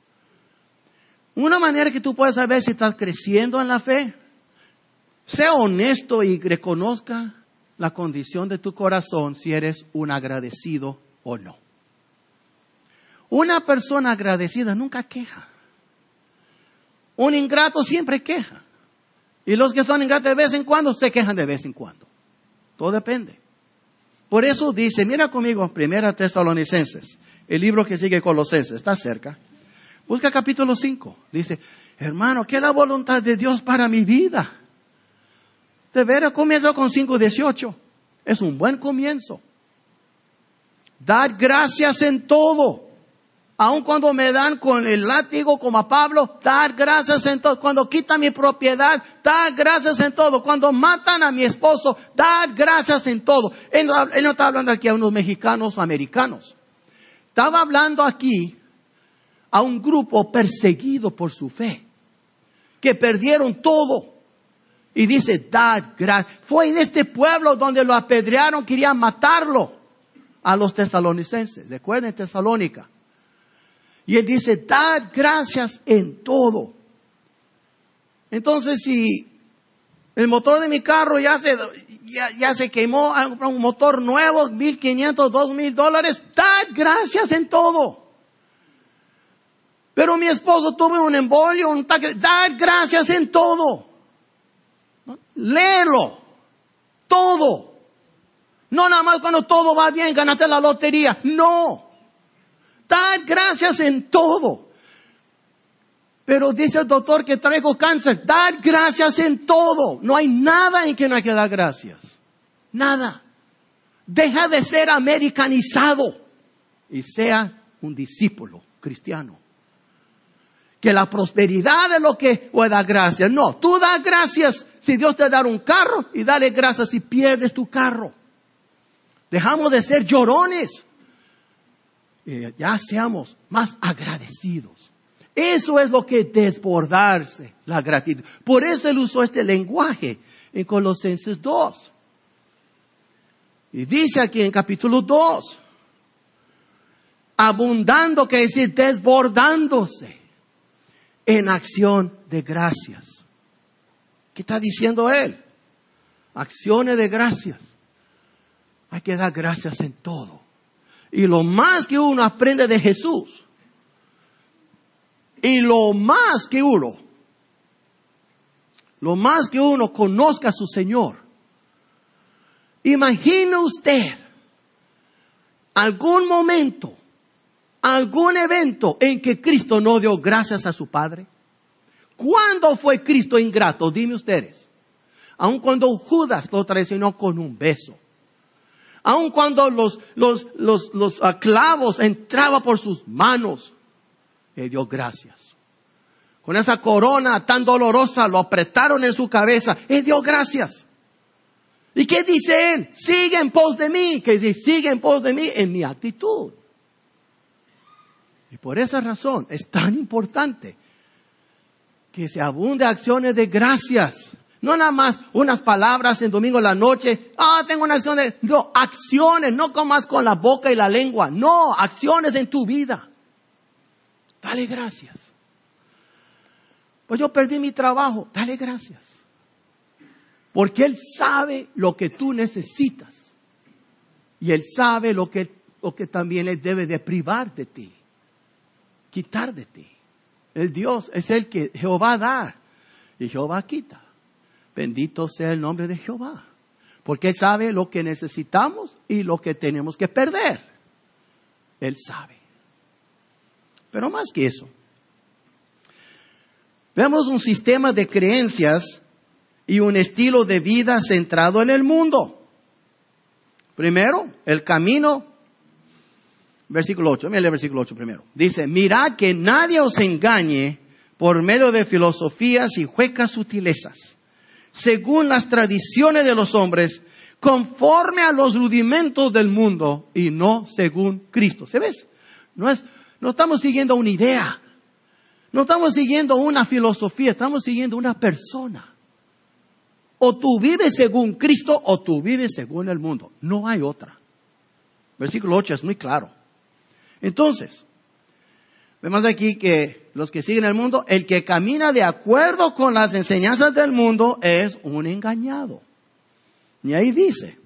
S1: Una manera que tú puedes saber si estás creciendo en la fe, sea honesto y reconozca la condición de tu corazón si eres un agradecido o no. Una persona agradecida nunca queja. Un ingrato siempre queja. Y los que son ingratos de vez en cuando se quejan de vez en cuando. Todo depende. Por eso dice, mira conmigo, Primera Tesalonicenses, el libro que sigue Colosenses, está cerca. Busca capítulo cinco. Dice, hermano, ¿qué es la voluntad de Dios para mi vida? De veras, comienzo con cinco dieciocho. Es un buen comienzo. Dad gracias en todo. Aun cuando me dan con el látigo como a Pablo, dar gracias en todo. Cuando quitan mi propiedad, dar gracias en todo. Cuando matan a mi esposo, dar gracias en todo. Él, él no está hablando aquí a unos mexicanos o americanos. Estaba hablando aquí a un grupo perseguido por su fe. Que perdieron todo. Y dice, dar gracias. Fue en este pueblo donde lo apedrearon, querían matarlo. A los tesalonicenses. Recuerden Tesalónica. Y él dice, dad gracias en todo. Entonces, si el motor de mi carro ya se, ya, ya se quemó, un motor nuevo, mil quinientos, dos mil dólares, dad gracias en todo. Pero mi esposo tuvo un embolio, un ataque, dad gracias en todo. ¿No? Léelo. Todo. No nada más cuando todo va bien, ganaste la lotería. No. Dad gracias en todo. Pero dice el doctor que traigo cáncer. Dad gracias en todo. No hay nada en que no hay que dar gracias. Nada. Deja de ser americanizado y sea un discípulo cristiano. Que la prosperidad es lo que pueda dar gracias. No, tú das gracias si Dios te da un carro y dale gracias si pierdes tu carro. Dejamos de ser llorones. Eh, ya seamos más agradecidos. Eso es lo que desbordarse la gratitud. Por eso él usó este lenguaje en Colosenses dos. Y dice aquí en capítulo dos, abundando, que decir desbordándose en acción de gracias. ¿Qué está diciendo él? Acciones de gracias. Hay que dar gracias en todo. Y lo más que uno aprende de Jesús, y lo más que uno, lo más que uno conozca a su Señor. Imagine usted algún momento, algún evento en que Cristo no dio gracias a su Padre. ¿Cuándo fue Cristo ingrato? Dime ustedes. Aun cuando Judas lo traicionó con un beso. Aun cuando los, los, los, los uh, clavos entraban por sus manos, Él dio gracias. Con esa corona tan dolorosa, lo apretaron en su cabeza. Él dio gracias. ¿Y qué dice Él? Sigue en pos de mí. Que dice, sigue en pos de mí en mi actitud. Y por esa razón es tan importante que se abunde acciones de gracias. No nada más unas palabras en domingo en la noche. Ah, tengo una acción de... No, acciones, no comas con la boca y la lengua. No, acciones en tu vida. Dale gracias. Pues yo perdí mi trabajo. Dale gracias. Porque Él sabe lo que tú necesitas. Y Él sabe lo que, lo que también Él debe de privar de ti. Quitar de ti. El Dios es el que Jehová da y Jehová quita. Bendito sea el nombre de Jehová. Porque Él sabe lo que necesitamos y lo que tenemos que perder. Él sabe. Pero más que eso, vemos un sistema de creencias y un estilo de vida centrado en el mundo. Primero, el camino. Versículo ocho, mira el versículo ocho primero. Dice, mirad que nadie os engañe por medio de filosofías y huecas sutilezas, según las tradiciones de los hombres, conforme a los rudimentos del mundo y no según Cristo. ¿Se ves? No es, no estamos siguiendo una idea, no estamos siguiendo una filosofía, estamos siguiendo una persona. O tú vives según Cristo o tú vives según el mundo. No hay otra. Versículo ocho es muy claro. Entonces, vemos aquí que los que siguen el mundo, el que camina de acuerdo con las enseñanzas del mundo es un engañado. Y ahí dice,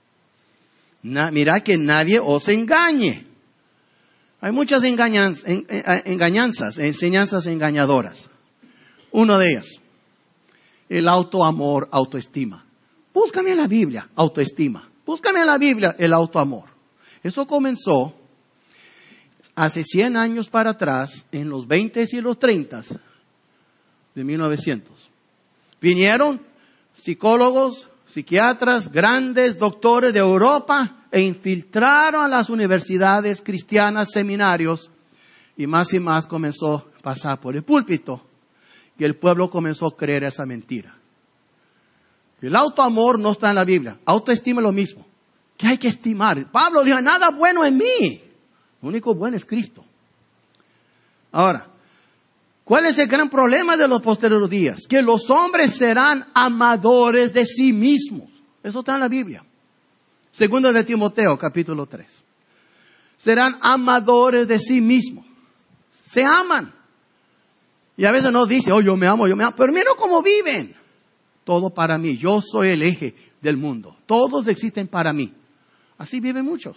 S1: na, mira que nadie os engañe. Hay muchas engañanzas, en, en, engañanzas, enseñanzas engañadoras. Una de ellas, el autoamor, autoestima. Búscame en la Biblia, autoestima. Búscame en la Biblia, el autoamor. Eso comenzó hace cien años para atrás, en los veinte y los treinta de mil novecientos. Vinieron psicólogos, psiquiatras, grandes doctores de Europa e infiltraron a las universidades cristianas, seminarios, y más y más comenzó a pasar por el púlpito. Y el pueblo comenzó a creer esa mentira. El autoamor no está en la Biblia. Autoestima es lo mismo. ¿Qué hay que estimar? Pablo dijo, nada bueno en mí. Lo único bueno es Cristo. Ahora, ¿cuál es el gran problema de los posteriores días? Que los hombres serán amadores de sí mismos. Eso está en la Biblia. Segundo de Timoteo, capítulo tres. Serán amadores de sí mismos. Se aman. Y a veces nos dice, oh, yo me amo, yo me amo. Pero mira cómo viven. Todo para mí. Yo soy el eje del mundo. Todos existen para mí. Así viven muchos.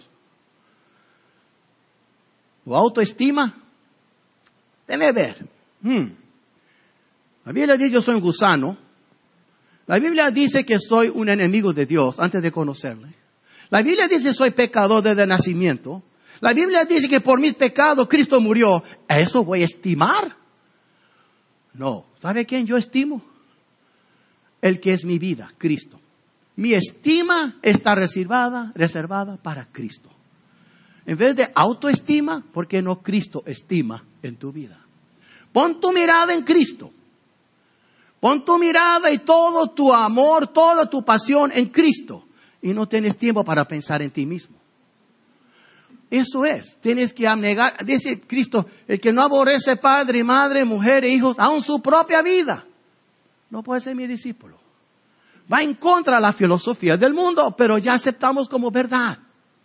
S1: ¿Tu autoestima? Debe ver. Hmm. La Biblia dice yo soy un gusano. La Biblia dice que soy un enemigo de Dios antes de conocerle. La Biblia dice que soy pecador desde el nacimiento. La Biblia dice que por mis pecados Cristo murió. ¿A eso voy a estimar? No. ¿Sabe quién yo estimo? El que es mi vida, Cristo. Mi estima está reservada, reservada para Cristo. En vez de autoestima, ¿por qué no Cristo estima en tu vida? Pon tu mirada en Cristo. Pon tu mirada y todo tu amor, toda tu pasión en Cristo. Y no tienes tiempo para pensar en ti mismo. Eso es. Tienes que abnegar. Dice Cristo, el que no aborrece padre, madre, mujer e hijos, aun su propia vida, no puede ser mi discípulo. Va en contra de la filosofía del mundo, pero ya aceptamos como verdad.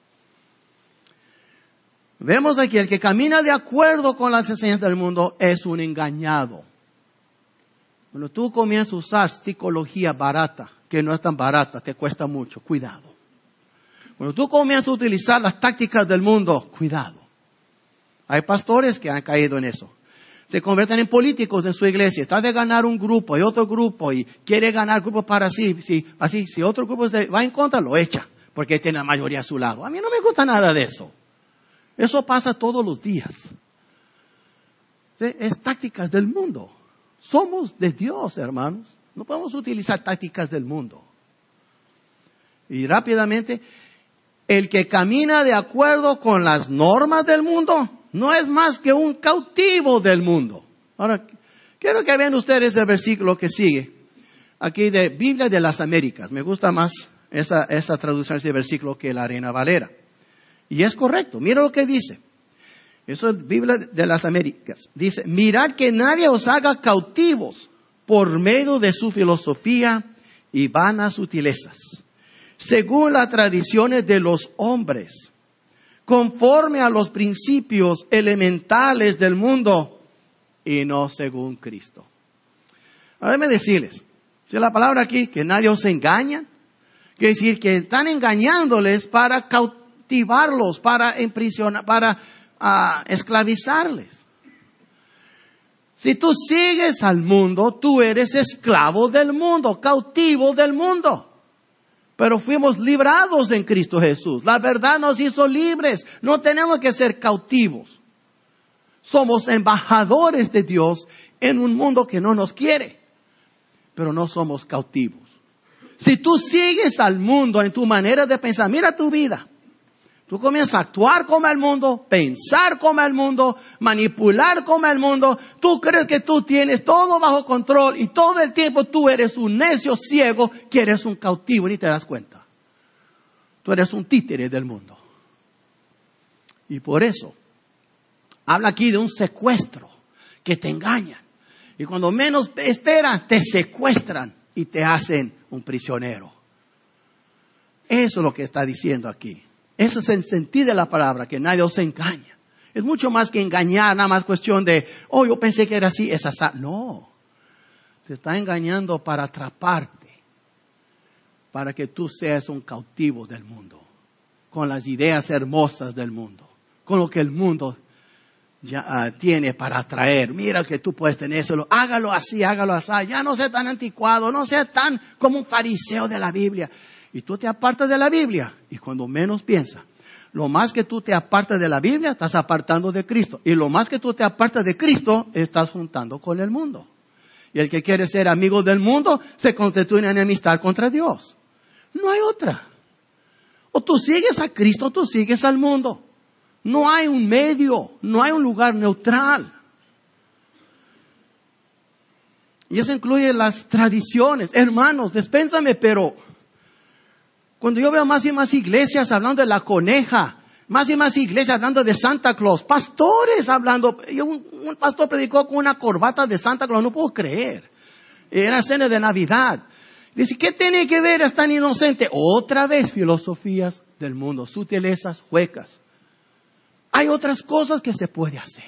S1: Vemos aquí, el que camina de acuerdo con las enseñanzas del mundo es un engañado. Cuando tú comienzas a usar psicología barata, que no es tan barata, te cuesta mucho, cuidado. Cuando tú comienzas a utilizar las tácticas del mundo, cuidado. Hay pastores que han caído en eso. Se convierten en políticos en su iglesia. Trata de ganar un grupo y otro grupo y quiere ganar grupos para sí. Si, así, si otro grupo se va en contra, lo echa, porque tiene la mayoría a su lado. A mí no me gusta nada de eso. Eso pasa todos los días. Es tácticas del mundo. Somos de Dios, hermanos. No podemos utilizar tácticas del mundo. Y rápidamente, El que camina de acuerdo con las normas del mundo no es más que un cautivo del mundo. Ahora, quiero que vean ustedes el versículo que sigue. Aquí de Biblia de las Américas. Me gusta más esa, esa traducción de ese versículo que la Reina Valera. Y es correcto. Mira lo que dice. Eso es Biblia de las Américas. Dice, mirad que nadie os haga cautivos por medio de su filosofía y vanas sutilezas, según las tradiciones de los hombres, conforme a los principios elementales del mundo y no según Cristo. Ahora déjenme decirles, si la palabra aquí, que nadie os engaña, quiere decir que están engañándoles para cautivarlos, para imprisionar, para uh, esclavizarles. Si tú sigues al mundo, tú eres esclavo del mundo, cautivo del mundo. Pero fuimos librados en Cristo Jesús. La verdad nos hizo libres. No tenemos que ser cautivos. Somos embajadores de Dios en un mundo que no nos quiere. Pero no somos cautivos. Si tú sigues al mundo en tu manera de pensar, mira tu vida. Tú comienzas a actuar como el mundo, pensar como el mundo, manipular como el mundo. Tú crees que tú tienes todo bajo control y todo el tiempo tú eres un necio ciego que eres un cautivo y ni te das cuenta. Tú eres un títere del mundo. Y por eso, habla aquí de un secuestro que te engañan. Y cuando menos esperan, te secuestran y te hacen un prisionero. Eso es lo que está diciendo aquí. Eso es el sentido de la palabra, que nadie os engaña. Es mucho más que engañar, nada más cuestión de, oh, yo pensé que era así, es así. No, te está engañando para atraparte, para que tú seas un cautivo del mundo, con las ideas hermosas del mundo, con lo que el mundo ya uh, tiene para atraer. Mira que tú puedes tenérselo, hágalo así, hágalo así, ya no sea tan anticuado, no sea tan como un fariseo de la Biblia. Y tú te apartas de la Biblia. Y cuando menos piensas, lo más que tú te apartas de la Biblia, estás apartando de Cristo. Y lo más que tú te apartas de Cristo, estás juntando con el mundo. Y el que quiere ser amigo del mundo, se constituye en enemistad contra Dios. No hay otra. O tú sigues a Cristo, o tú sigues al mundo. No hay un medio, no hay un lugar neutral. Y eso incluye las tradiciones. Hermanos, dispénsame, pero cuando yo veo más y más iglesias hablando de la coneja, más y más iglesias hablando de Santa Claus, pastores hablando, un, un pastor predicó con una corbata de Santa Claus, no puedo creer. Era cena de Navidad. Dice, ¿qué tiene que ver? Es tan inocente. Otra vez filosofías del mundo, sutilezas, huecas. Hay otras cosas que se puede hacer.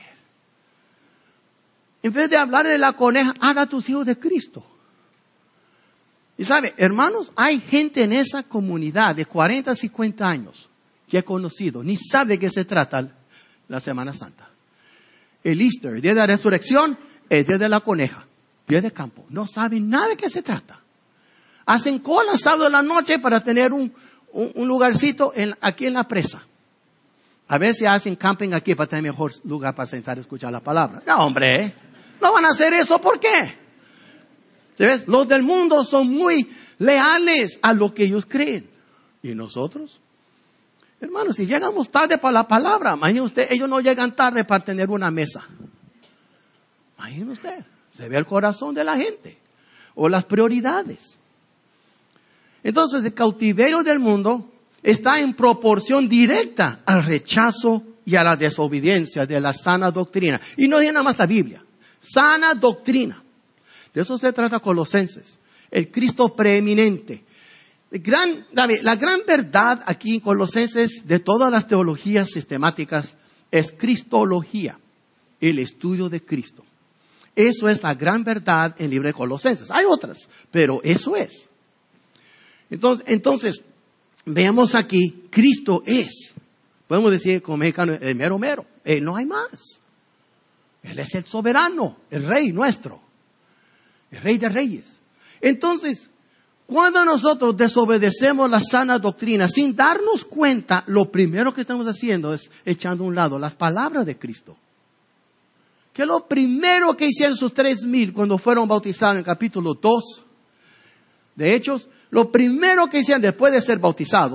S1: En vez de hablar de la coneja, haga a tus hijos de Cristo. Y sabe, hermanos, hay gente en esa comunidad de cuarenta, cincuenta años que he conocido, ni sabe de qué se trata la Semana Santa. El Easter, el día de la resurrección, el día de la coneja, día de campo. No saben nada de qué se trata. Hacen cola sábado de la noche para tener un, un, un lugarcito en, aquí en la presa. A veces hacen camping aquí para tener mejor lugar para sentar y escuchar la palabra. No, hombre, no van a hacer eso, ¿por qué? ¿Ves? Los del mundo son muy leales a lo que ellos creen. ¿Y nosotros? Hermanos, si llegamos tarde para la palabra, imagine usted, ellos no llegan tarde para tener una mesa. Imagine usted, se ve el corazón de la gente o las prioridades. Entonces, el cautiverio del mundo está en proporción directa al rechazo y a la desobediencia de la sana doctrina. Y no es nada más la Biblia, sana doctrina. De eso se trata Colosenses, el Cristo preeminente. El gran, la gran verdad aquí en Colosenses de todas las teologías sistemáticas es cristología, el estudio de Cristo. Eso es la gran verdad en el libro de Colosenses. Hay otras, pero eso es. Entonces, entonces veamos aquí, Cristo es, podemos decir como mexicano, el mero mero. Él no hay más. Él es el soberano, el rey nuestro. El rey de reyes. Entonces, cuando nosotros desobedecemos la sana doctrina sin darnos cuenta, lo primero que estamos haciendo es echando a un lado las palabras de Cristo. Que lo primero que hicieron sus tres mil cuando fueron bautizados en el capítulo dos de Hechos, lo primero que hicieron después de ser bautizados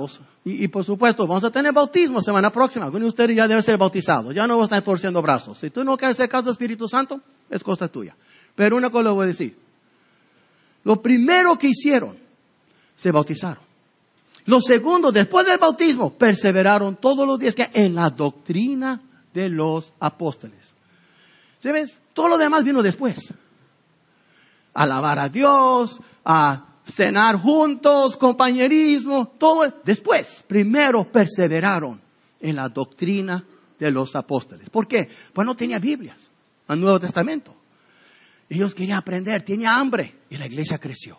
S1: Y, y por supuesto, vamos a tener bautismo semana próxima. Algunos de ustedes ya deben ser bautizados. Ya no van a estar torciendo brazos. Si tú no quieres hacer caso del Espíritu Santo, es cosa tuya. Pero una cosa le voy a decir. Lo primero que hicieron, se bautizaron. Lo segundo, después del bautismo, perseveraron todos los días que en la doctrina de los apóstoles. ¿Sabes? Todo lo demás vino después. Alabar a Dios, a cenar juntos, compañerismo, todo después. Primero perseveraron en la doctrina de los apóstoles. ¿Por qué? Pues no tenía Biblias, el Nuevo Testamento. Ellos querían aprender, tenía hambre y la iglesia creció.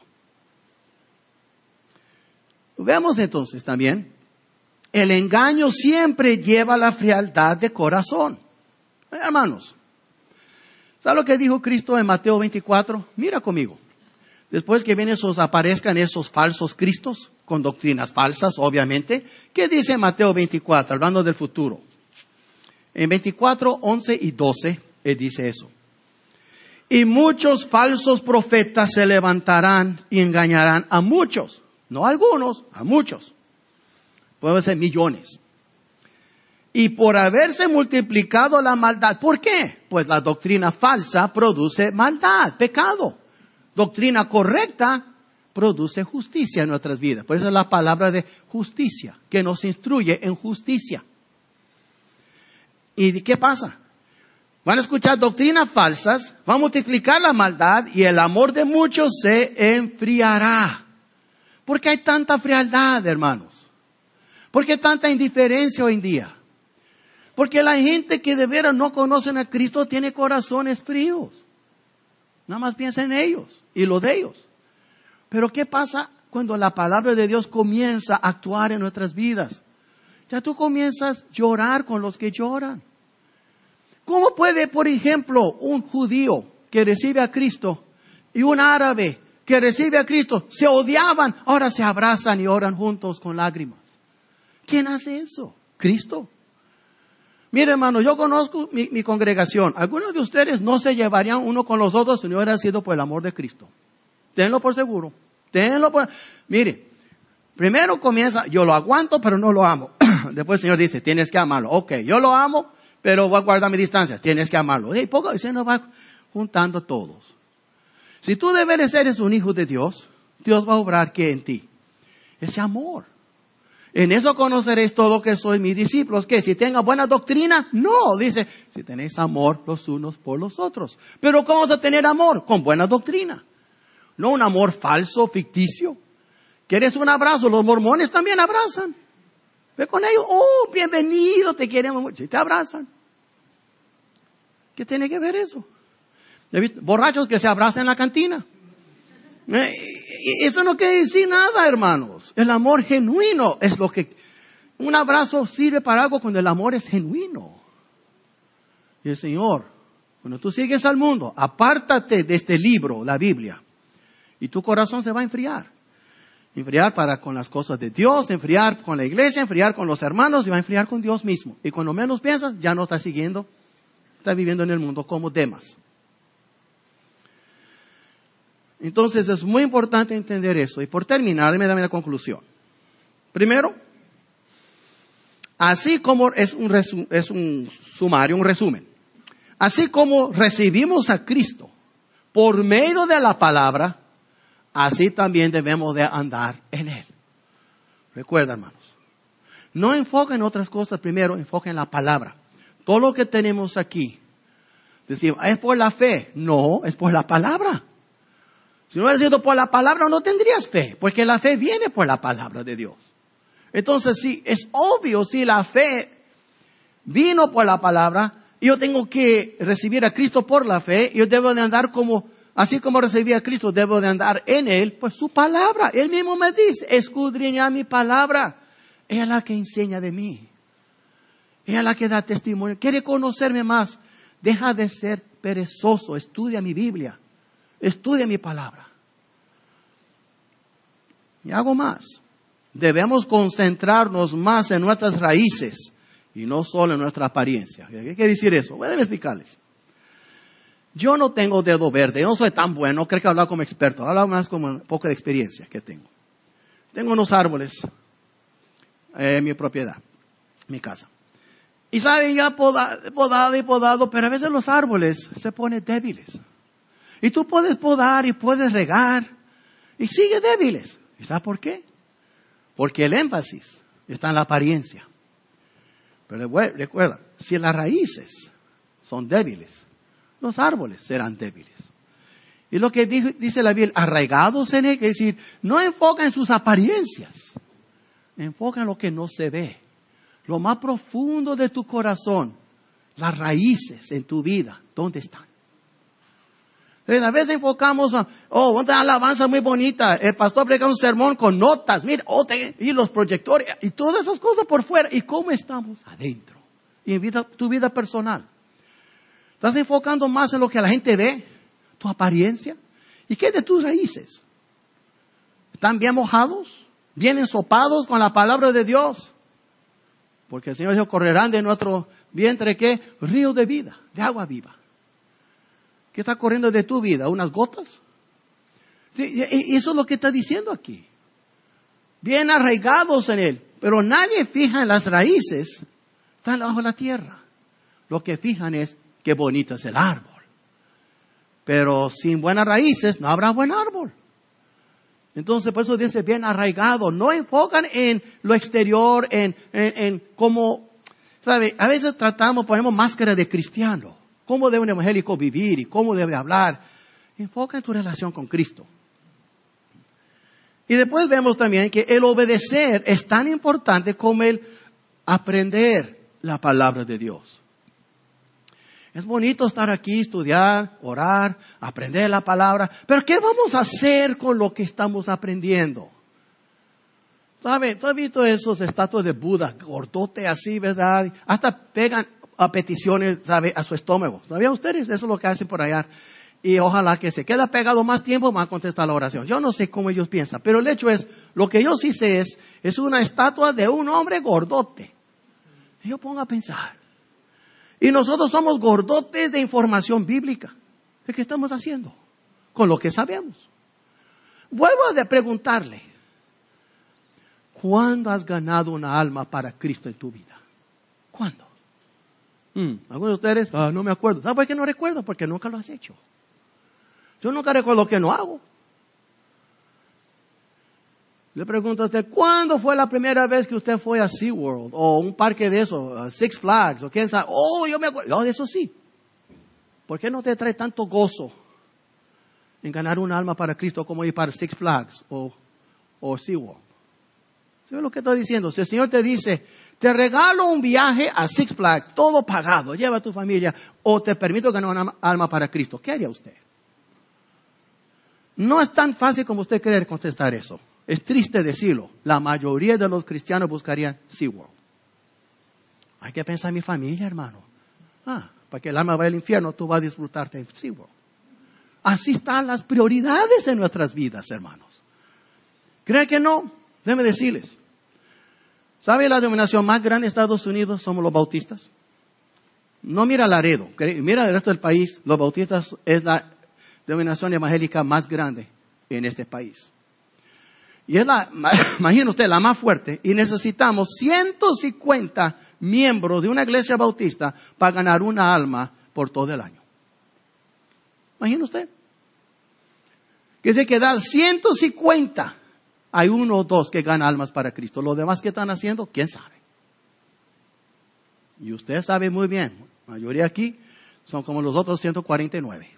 S1: Veamos entonces también, el engaño siempre lleva a la frialdad de corazón. Hermanos, ¿sabe lo que dijo Cristo en Mateo veinticuatro? Mira conmigo. Después que vienen esos, aparezcan esos falsos cristos, con doctrinas falsas, obviamente. ¿Qué dice Mateo veinticuatro, hablando del futuro? En veinticuatro, once y doce, él dice eso. Y muchos falsos profetas se levantarán y engañarán a muchos. No a algunos, a muchos. Pueden ser millones. Y por haberse multiplicado la maldad. ¿Por qué? Pues la doctrina falsa produce maldad, pecado. Doctrina correcta produce justicia en nuestras vidas. Por eso es la palabra de justicia, que nos instruye en justicia. ¿Y qué pasa? Van a escuchar doctrinas falsas, van a multiplicar la maldad y el amor de muchos se enfriará. ¿Por qué hay tanta frialdad, hermanos? ¿Por qué tanta indiferencia hoy en día? Porque la gente que de veras no conocen a Cristo tiene corazones fríos. Nada más piensa en ellos y lo de ellos. Pero ¿qué pasa cuando la palabra de Dios comienza a actuar en nuestras vidas? Ya tú comienzas a llorar con los que lloran. ¿Cómo puede, por ejemplo, un judío que recibe a Cristo y un árabe que recibe a Cristo se odiaban, ahora se abrazan y oran juntos con lágrimas? ¿Quién hace eso? Cristo. Mire, hermano, yo conozco mi, mi congregación. Algunos de ustedes no se llevarían uno con los otros si no hubiera sido por el amor de Cristo. Tenlo por seguro. Tenlo por... Mire, primero comienza, yo lo aguanto, pero no lo amo. Después el Señor dice, tienes que amarlo. Ok, yo lo amo, pero voy a guardar mi distancia. Tienes que amarlo. Y poco se nos va juntando todos. Si tú de veras eres un hijo de Dios, Dios va a obrar ¿qué en ti? Ese amor. En eso conoceréis todo que sois mis discípulos. ¿Qué? Si tengan buena doctrina. No, dice, si tenéis amor los unos por los otros. Pero ¿cómo vas a tener amor? Con buena doctrina. No un amor falso, ficticio. ¿Quieres un abrazo? Los mormones también abrazan. Ve con ellos. Oh, bienvenido, te queremos mucho. Y te abrazan. ¿Qué tiene que ver eso? ¿He visto borrachos que se abrazan en la cantina? Eh, eso no quiere decir nada, hermanos. El amor genuino es lo que... Un abrazo sirve para algo cuando el amor es genuino. Y el Señor, cuando tú sigues al mundo, apártate de este libro, la Biblia, y tu corazón se va a enfriar. Enfriar para con las cosas de Dios, enfriar con la iglesia, enfriar con los hermanos y va a enfriar con Dios mismo. Y cuando menos piensas, ya no estás siguiendo, estás viviendo en el mundo como Demas. Entonces es muy importante entender eso. Y por terminar, déjame dar la conclusión. Primero, así como es un, resu- es un sumario, un resumen. Así como recibimos a Cristo por medio de la palabra, así también debemos de andar en Él. Recuerda, hermanos, no enfoca en otras cosas primero, enfoca en la palabra. Todo lo que tenemos aquí, decimos, ¿es por la fe? No, es por la palabra. Si no hubiera sido por la palabra, no tendrías fe, porque la fe viene por la palabra de Dios. Entonces, sí, es obvio, si la fe vino por la palabra, yo tengo que recibir a Cristo por la fe, yo debo de andar como, así como recibí a Cristo, debo de andar en Él, pues su palabra. Él mismo me dice, escudriña mi palabra. Ella es la que enseña de mí. Ella es la que da testimonio. Quiere conocerme más. Deja de ser perezoso, estudia mi Biblia. Estudia mi palabra. Y hago más. Debemos concentrarnos más en nuestras raíces y no solo en nuestra apariencia. ¿Qué quiere decir eso? Voy a explicarles. Yo no tengo dedo verde, yo no soy tan bueno, creo que hablar como experto, hablar más como un poco de experiencia que tengo. Tengo unos árboles eh, mi propiedad, mi casa. Y sabe, ya poda, podado y podado, pero a veces los árboles se ponen débiles. Y tú puedes podar y puedes regar y sigue débiles. ¿Y sabes por qué? Porque el énfasis está en la apariencia. Pero recuerda, si las raíces son débiles, los árboles serán débiles. Y lo que dice la Biblia, arraigados en él, es decir, no enfoca en sus apariencias, enfoca en lo que no se ve. Lo más profundo de tu corazón, las raíces en tu vida, ¿dónde están? A veces enfocamos, oh, una alabanza muy bonita, el pastor predica un sermón con notas, mira, oh, te, y los proyectores, y todas esas cosas por fuera. ¿Y cómo estamos adentro? Y en vida, tu vida personal. ¿Estás enfocando más en lo que la gente ve? ¿Tu apariencia? ¿Y qué de tus raíces? ¿Están bien mojados? ¿Bien ensopados con la palabra de Dios? Porque el Señor dijo, correrán de nuestro vientre, ¿qué? Río de vida, de agua viva. ¿Qué está corriendo de tu vida? ¿Unas gotas? Sí, y eso es lo que está diciendo aquí. Bien arraigados en él. Pero nadie fija en las raíces. Están bajo la tierra. Lo que fijan es qué bonito es el árbol. Pero sin buenas raíces no habrá buen árbol. Entonces por eso dice bien arraigado. No enfocan en lo exterior, en, en, en cómo, ¿sabe? A veces tratamos, ponemos máscara de cristiano. ¿Cómo debe un evangélico vivir y cómo debe hablar? Enfoca en tu relación con Cristo. Y después vemos también que el obedecer es tan importante como el aprender la palabra de Dios. Es bonito estar aquí, estudiar, orar, aprender la palabra. Pero ¿qué vamos a hacer con lo que estamos aprendiendo? ¿Sabe? ¿Tú has visto esos estatuas de Buda, gordote así, verdad? Hasta pegan a peticiones, ¿sabe? A su estómago. ¿Sabían ustedes? Eso es lo que hacen por allá. Y ojalá que se quede pegado más tiempo, más contesta la oración. Yo no sé cómo ellos piensan, pero el hecho es, lo que yo sí sé es, es una estatua de un hombre gordote. Y yo pongo a pensar. Y nosotros somos gordotes de información bíblica. ¿De qué estamos haciendo? Con lo que sabemos. Vuelvo a preguntarle, ¿cuándo has ganado una alma para Cristo en tu vida? ¿Cuándo? Hmm, ¿algunos de ustedes? Ah, no me acuerdo. ¿Sabes por qué no recuerdo? Porque nunca lo has hecho. Yo nunca recuerdo lo que no hago. Le pregunto a usted, ¿cuándo fue la primera vez que usted fue a SeaWorld? O un parque de esos, Six Flags, o quién sabe. Oh, yo me acuerdo. No, de eso sí. ¿Por qué no te trae tanto gozo en ganar un alma para Cristo como ir para Six Flags o, o SeaWorld? ¿Sabes lo que estoy diciendo? Si el Señor te dice, te regalo un viaje a Six Flags, todo pagado, lleva a tu familia, o te permito ganar una alma para Cristo, ¿qué haría usted? No es tan fácil como usted cree contestar eso. Es triste decirlo. La mayoría de los cristianos buscarían SeaWorld. Hay que pensar en mi familia, hermano. Ah, para que el alma vaya al infierno, tú vas a disfrutarte de SeaWorld. Así están las prioridades en nuestras vidas, hermanos. ¿Cree que no? Déjeme decirles. ¿Sabe la denominación más grande de Estados Unidos? Somos los bautistas. No mira Laredo, mira el resto del país. Los bautistas es la denominación evangélica más grande en este país. Y es la, imagine usted, la más fuerte. Y necesitamos ciento cincuenta miembros de una iglesia bautista para ganar una alma por todo el año. Imagine usted. Que se quedan ciento cincuenta. Hay uno o dos que ganan almas para Cristo. Los demás que están haciendo, ¿quién sabe? Y usted sabe muy bien. La mayoría aquí son como los otros ciento cuarenta y nueve.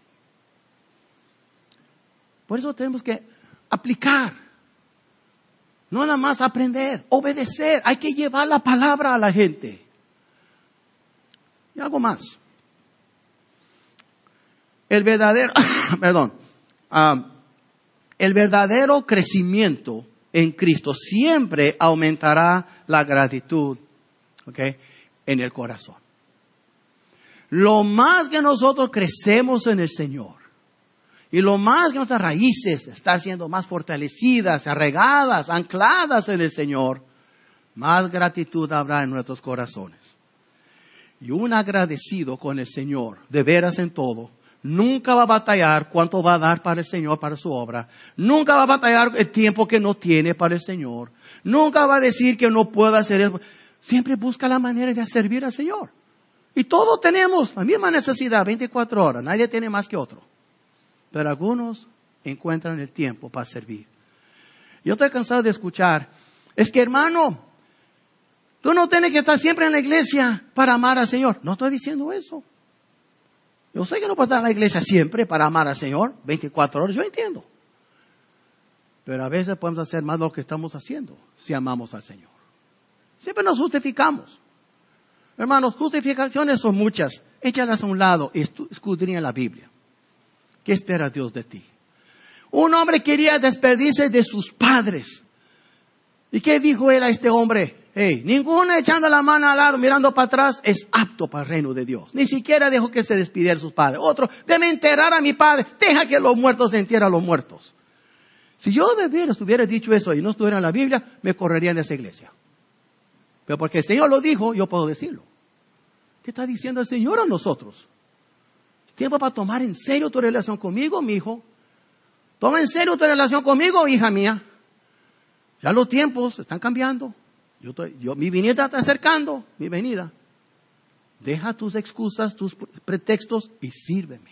S1: Por eso tenemos que aplicar. No nada más aprender, obedecer. Hay que llevar la palabra a la gente. Y algo más. El verdadero, perdón, um, el verdadero crecimiento en Cristo siempre aumentará la gratitud, ¿ok? En el corazón. Lo más que nosotros crecemos en el Señor, y lo más que nuestras raíces están siendo más fortalecidas, arraigadas, ancladas en el Señor, más gratitud habrá en nuestros corazones. Y un agradecido con el Señor, de veras en todo, nunca va a batallar cuánto va a dar para el Señor, para su obra. Nunca va a batallar el tiempo que no tiene para el Señor. Nunca va a decir que no puede hacer eso. Siempre busca la manera de servir al Señor. Y todos tenemos la misma necesidad, veinticuatro horas. Nadie tiene más que otro. Pero algunos encuentran el tiempo para servir. Yo estoy cansado de escuchar, es que hermano, tú no tienes que estar siempre en la iglesia para amar al Señor. No estoy diciendo eso. Yo sé que no puedo estar en la iglesia siempre para amar al Señor, veinticuatro horas, yo entiendo. Pero a veces podemos hacer más de lo que estamos haciendo si amamos al Señor. Siempre nos justificamos. Hermanos, justificaciones son muchas. Échalas a un lado y escudriña la Biblia. ¿Qué espera Dios de ti? Un hombre quería despedirse de sus padres. ¿Y qué dijo él a este hombre? Hey, ninguno echando la mano al lado, mirando para atrás, es apto para el reino de Dios. Ni siquiera dejó que se despidiera de sus padres. Otro, déme enterrar a mi padre. Deja que los muertos se entierren a los muertos. Si yo de veras hubiera dicho eso y no estuviera en la Biblia, me correrían de esa iglesia. Pero porque el Señor lo dijo, yo puedo decirlo. ¿Qué está diciendo el Señor a nosotros? Es tiempo para tomar en serio tu relación conmigo, mi hijo. Toma en serio tu relación conmigo, hija mía. Ya los tiempos están cambiando. Yo estoy, yo, mi venida está acercando, mi venida. Deja tus excusas, tus pretextos y sírveme.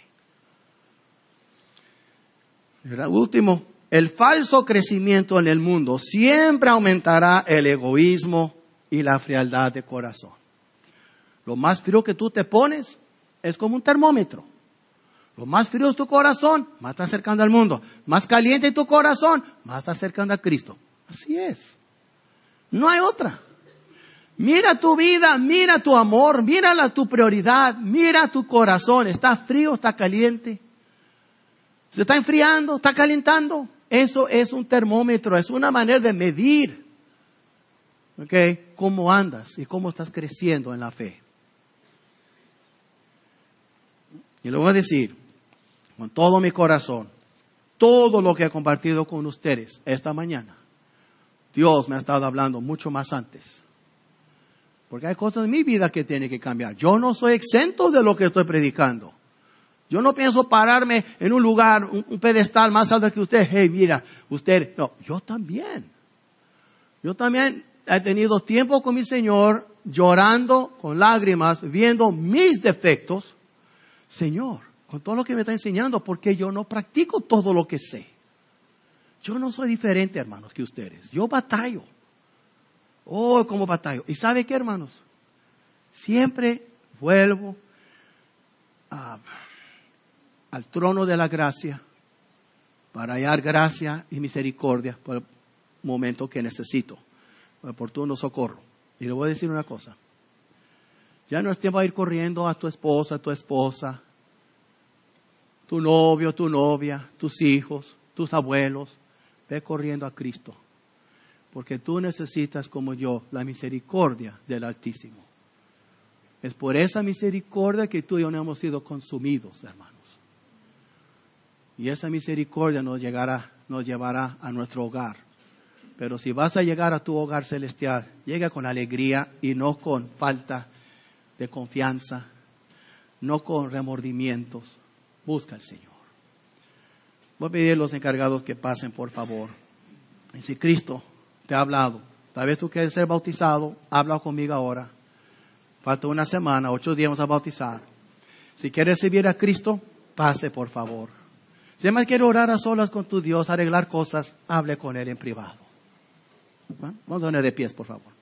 S1: El último, el falso crecimiento en el mundo siempre aumentará el egoísmo y la frialdad de corazón. Lo más frío que tú te pones es como un termómetro. Lo más frío es tu corazón, más está acercando al mundo. Más caliente tu corazón, más está acercando a Cristo. Así es. No hay otra. Mira tu vida, mira tu amor, mira la, tu prioridad, mira tu corazón. ¿Está frío, está caliente? ¿Se está enfriando, está calentando? Eso es un termómetro, es una manera de medir, ¿okay?, cómo andas y cómo estás creciendo en la fe. Y le voy a decir, con todo mi corazón, todo lo que he compartido con ustedes esta mañana, Dios me ha estado hablando mucho más antes. Porque hay cosas en mi vida que tienen que cambiar. Yo no soy exento de lo que estoy predicando. Yo no pienso pararme en un lugar, un, un pedestal más alto que usted. Hey, mira, usted, no, yo también. Yo también he tenido tiempo con mi Señor, llorando con lágrimas, viendo mis defectos. Señor, con todo lo que me está enseñando, porque yo no practico todo lo que sé. Yo no soy diferente, hermanos, que ustedes. Yo batallo. Oh, cómo batallo. ¿Y sabe qué, hermanos? Siempre vuelvo a, al trono de la gracia para hallar gracia y misericordia por el momento que necesito, por oportuno socorro. Y le voy a decir una cosa. Ya no es tiempo de ir corriendo a tu esposa, a tu esposa, tu novio, tu novia, tus hijos, tus abuelos. Ve corriendo a Cristo. Porque tú necesitas, como yo, la misericordia del Altísimo. Es por esa misericordia que tú y yo no hemos sido consumidos, hermanos. Y esa misericordia nos llegará, nos llevará a nuestro hogar. Pero si vas a llegar a tu hogar celestial, llega con alegría y no con falta de confianza, no con remordimientos. Busca al Señor. Voy a pedir a los encargados que pasen, por favor. Y si Cristo te ha hablado, tal vez tú quieres ser bautizado, habla conmigo ahora. Falta una semana, ocho días vamos a bautizar. Si quieres recibir a Cristo, pase, por favor. Si además quieres orar a solas con tu Dios, arreglar cosas, hable con Él en privado. ¿Ah? Vamos a poner de pies, por favor.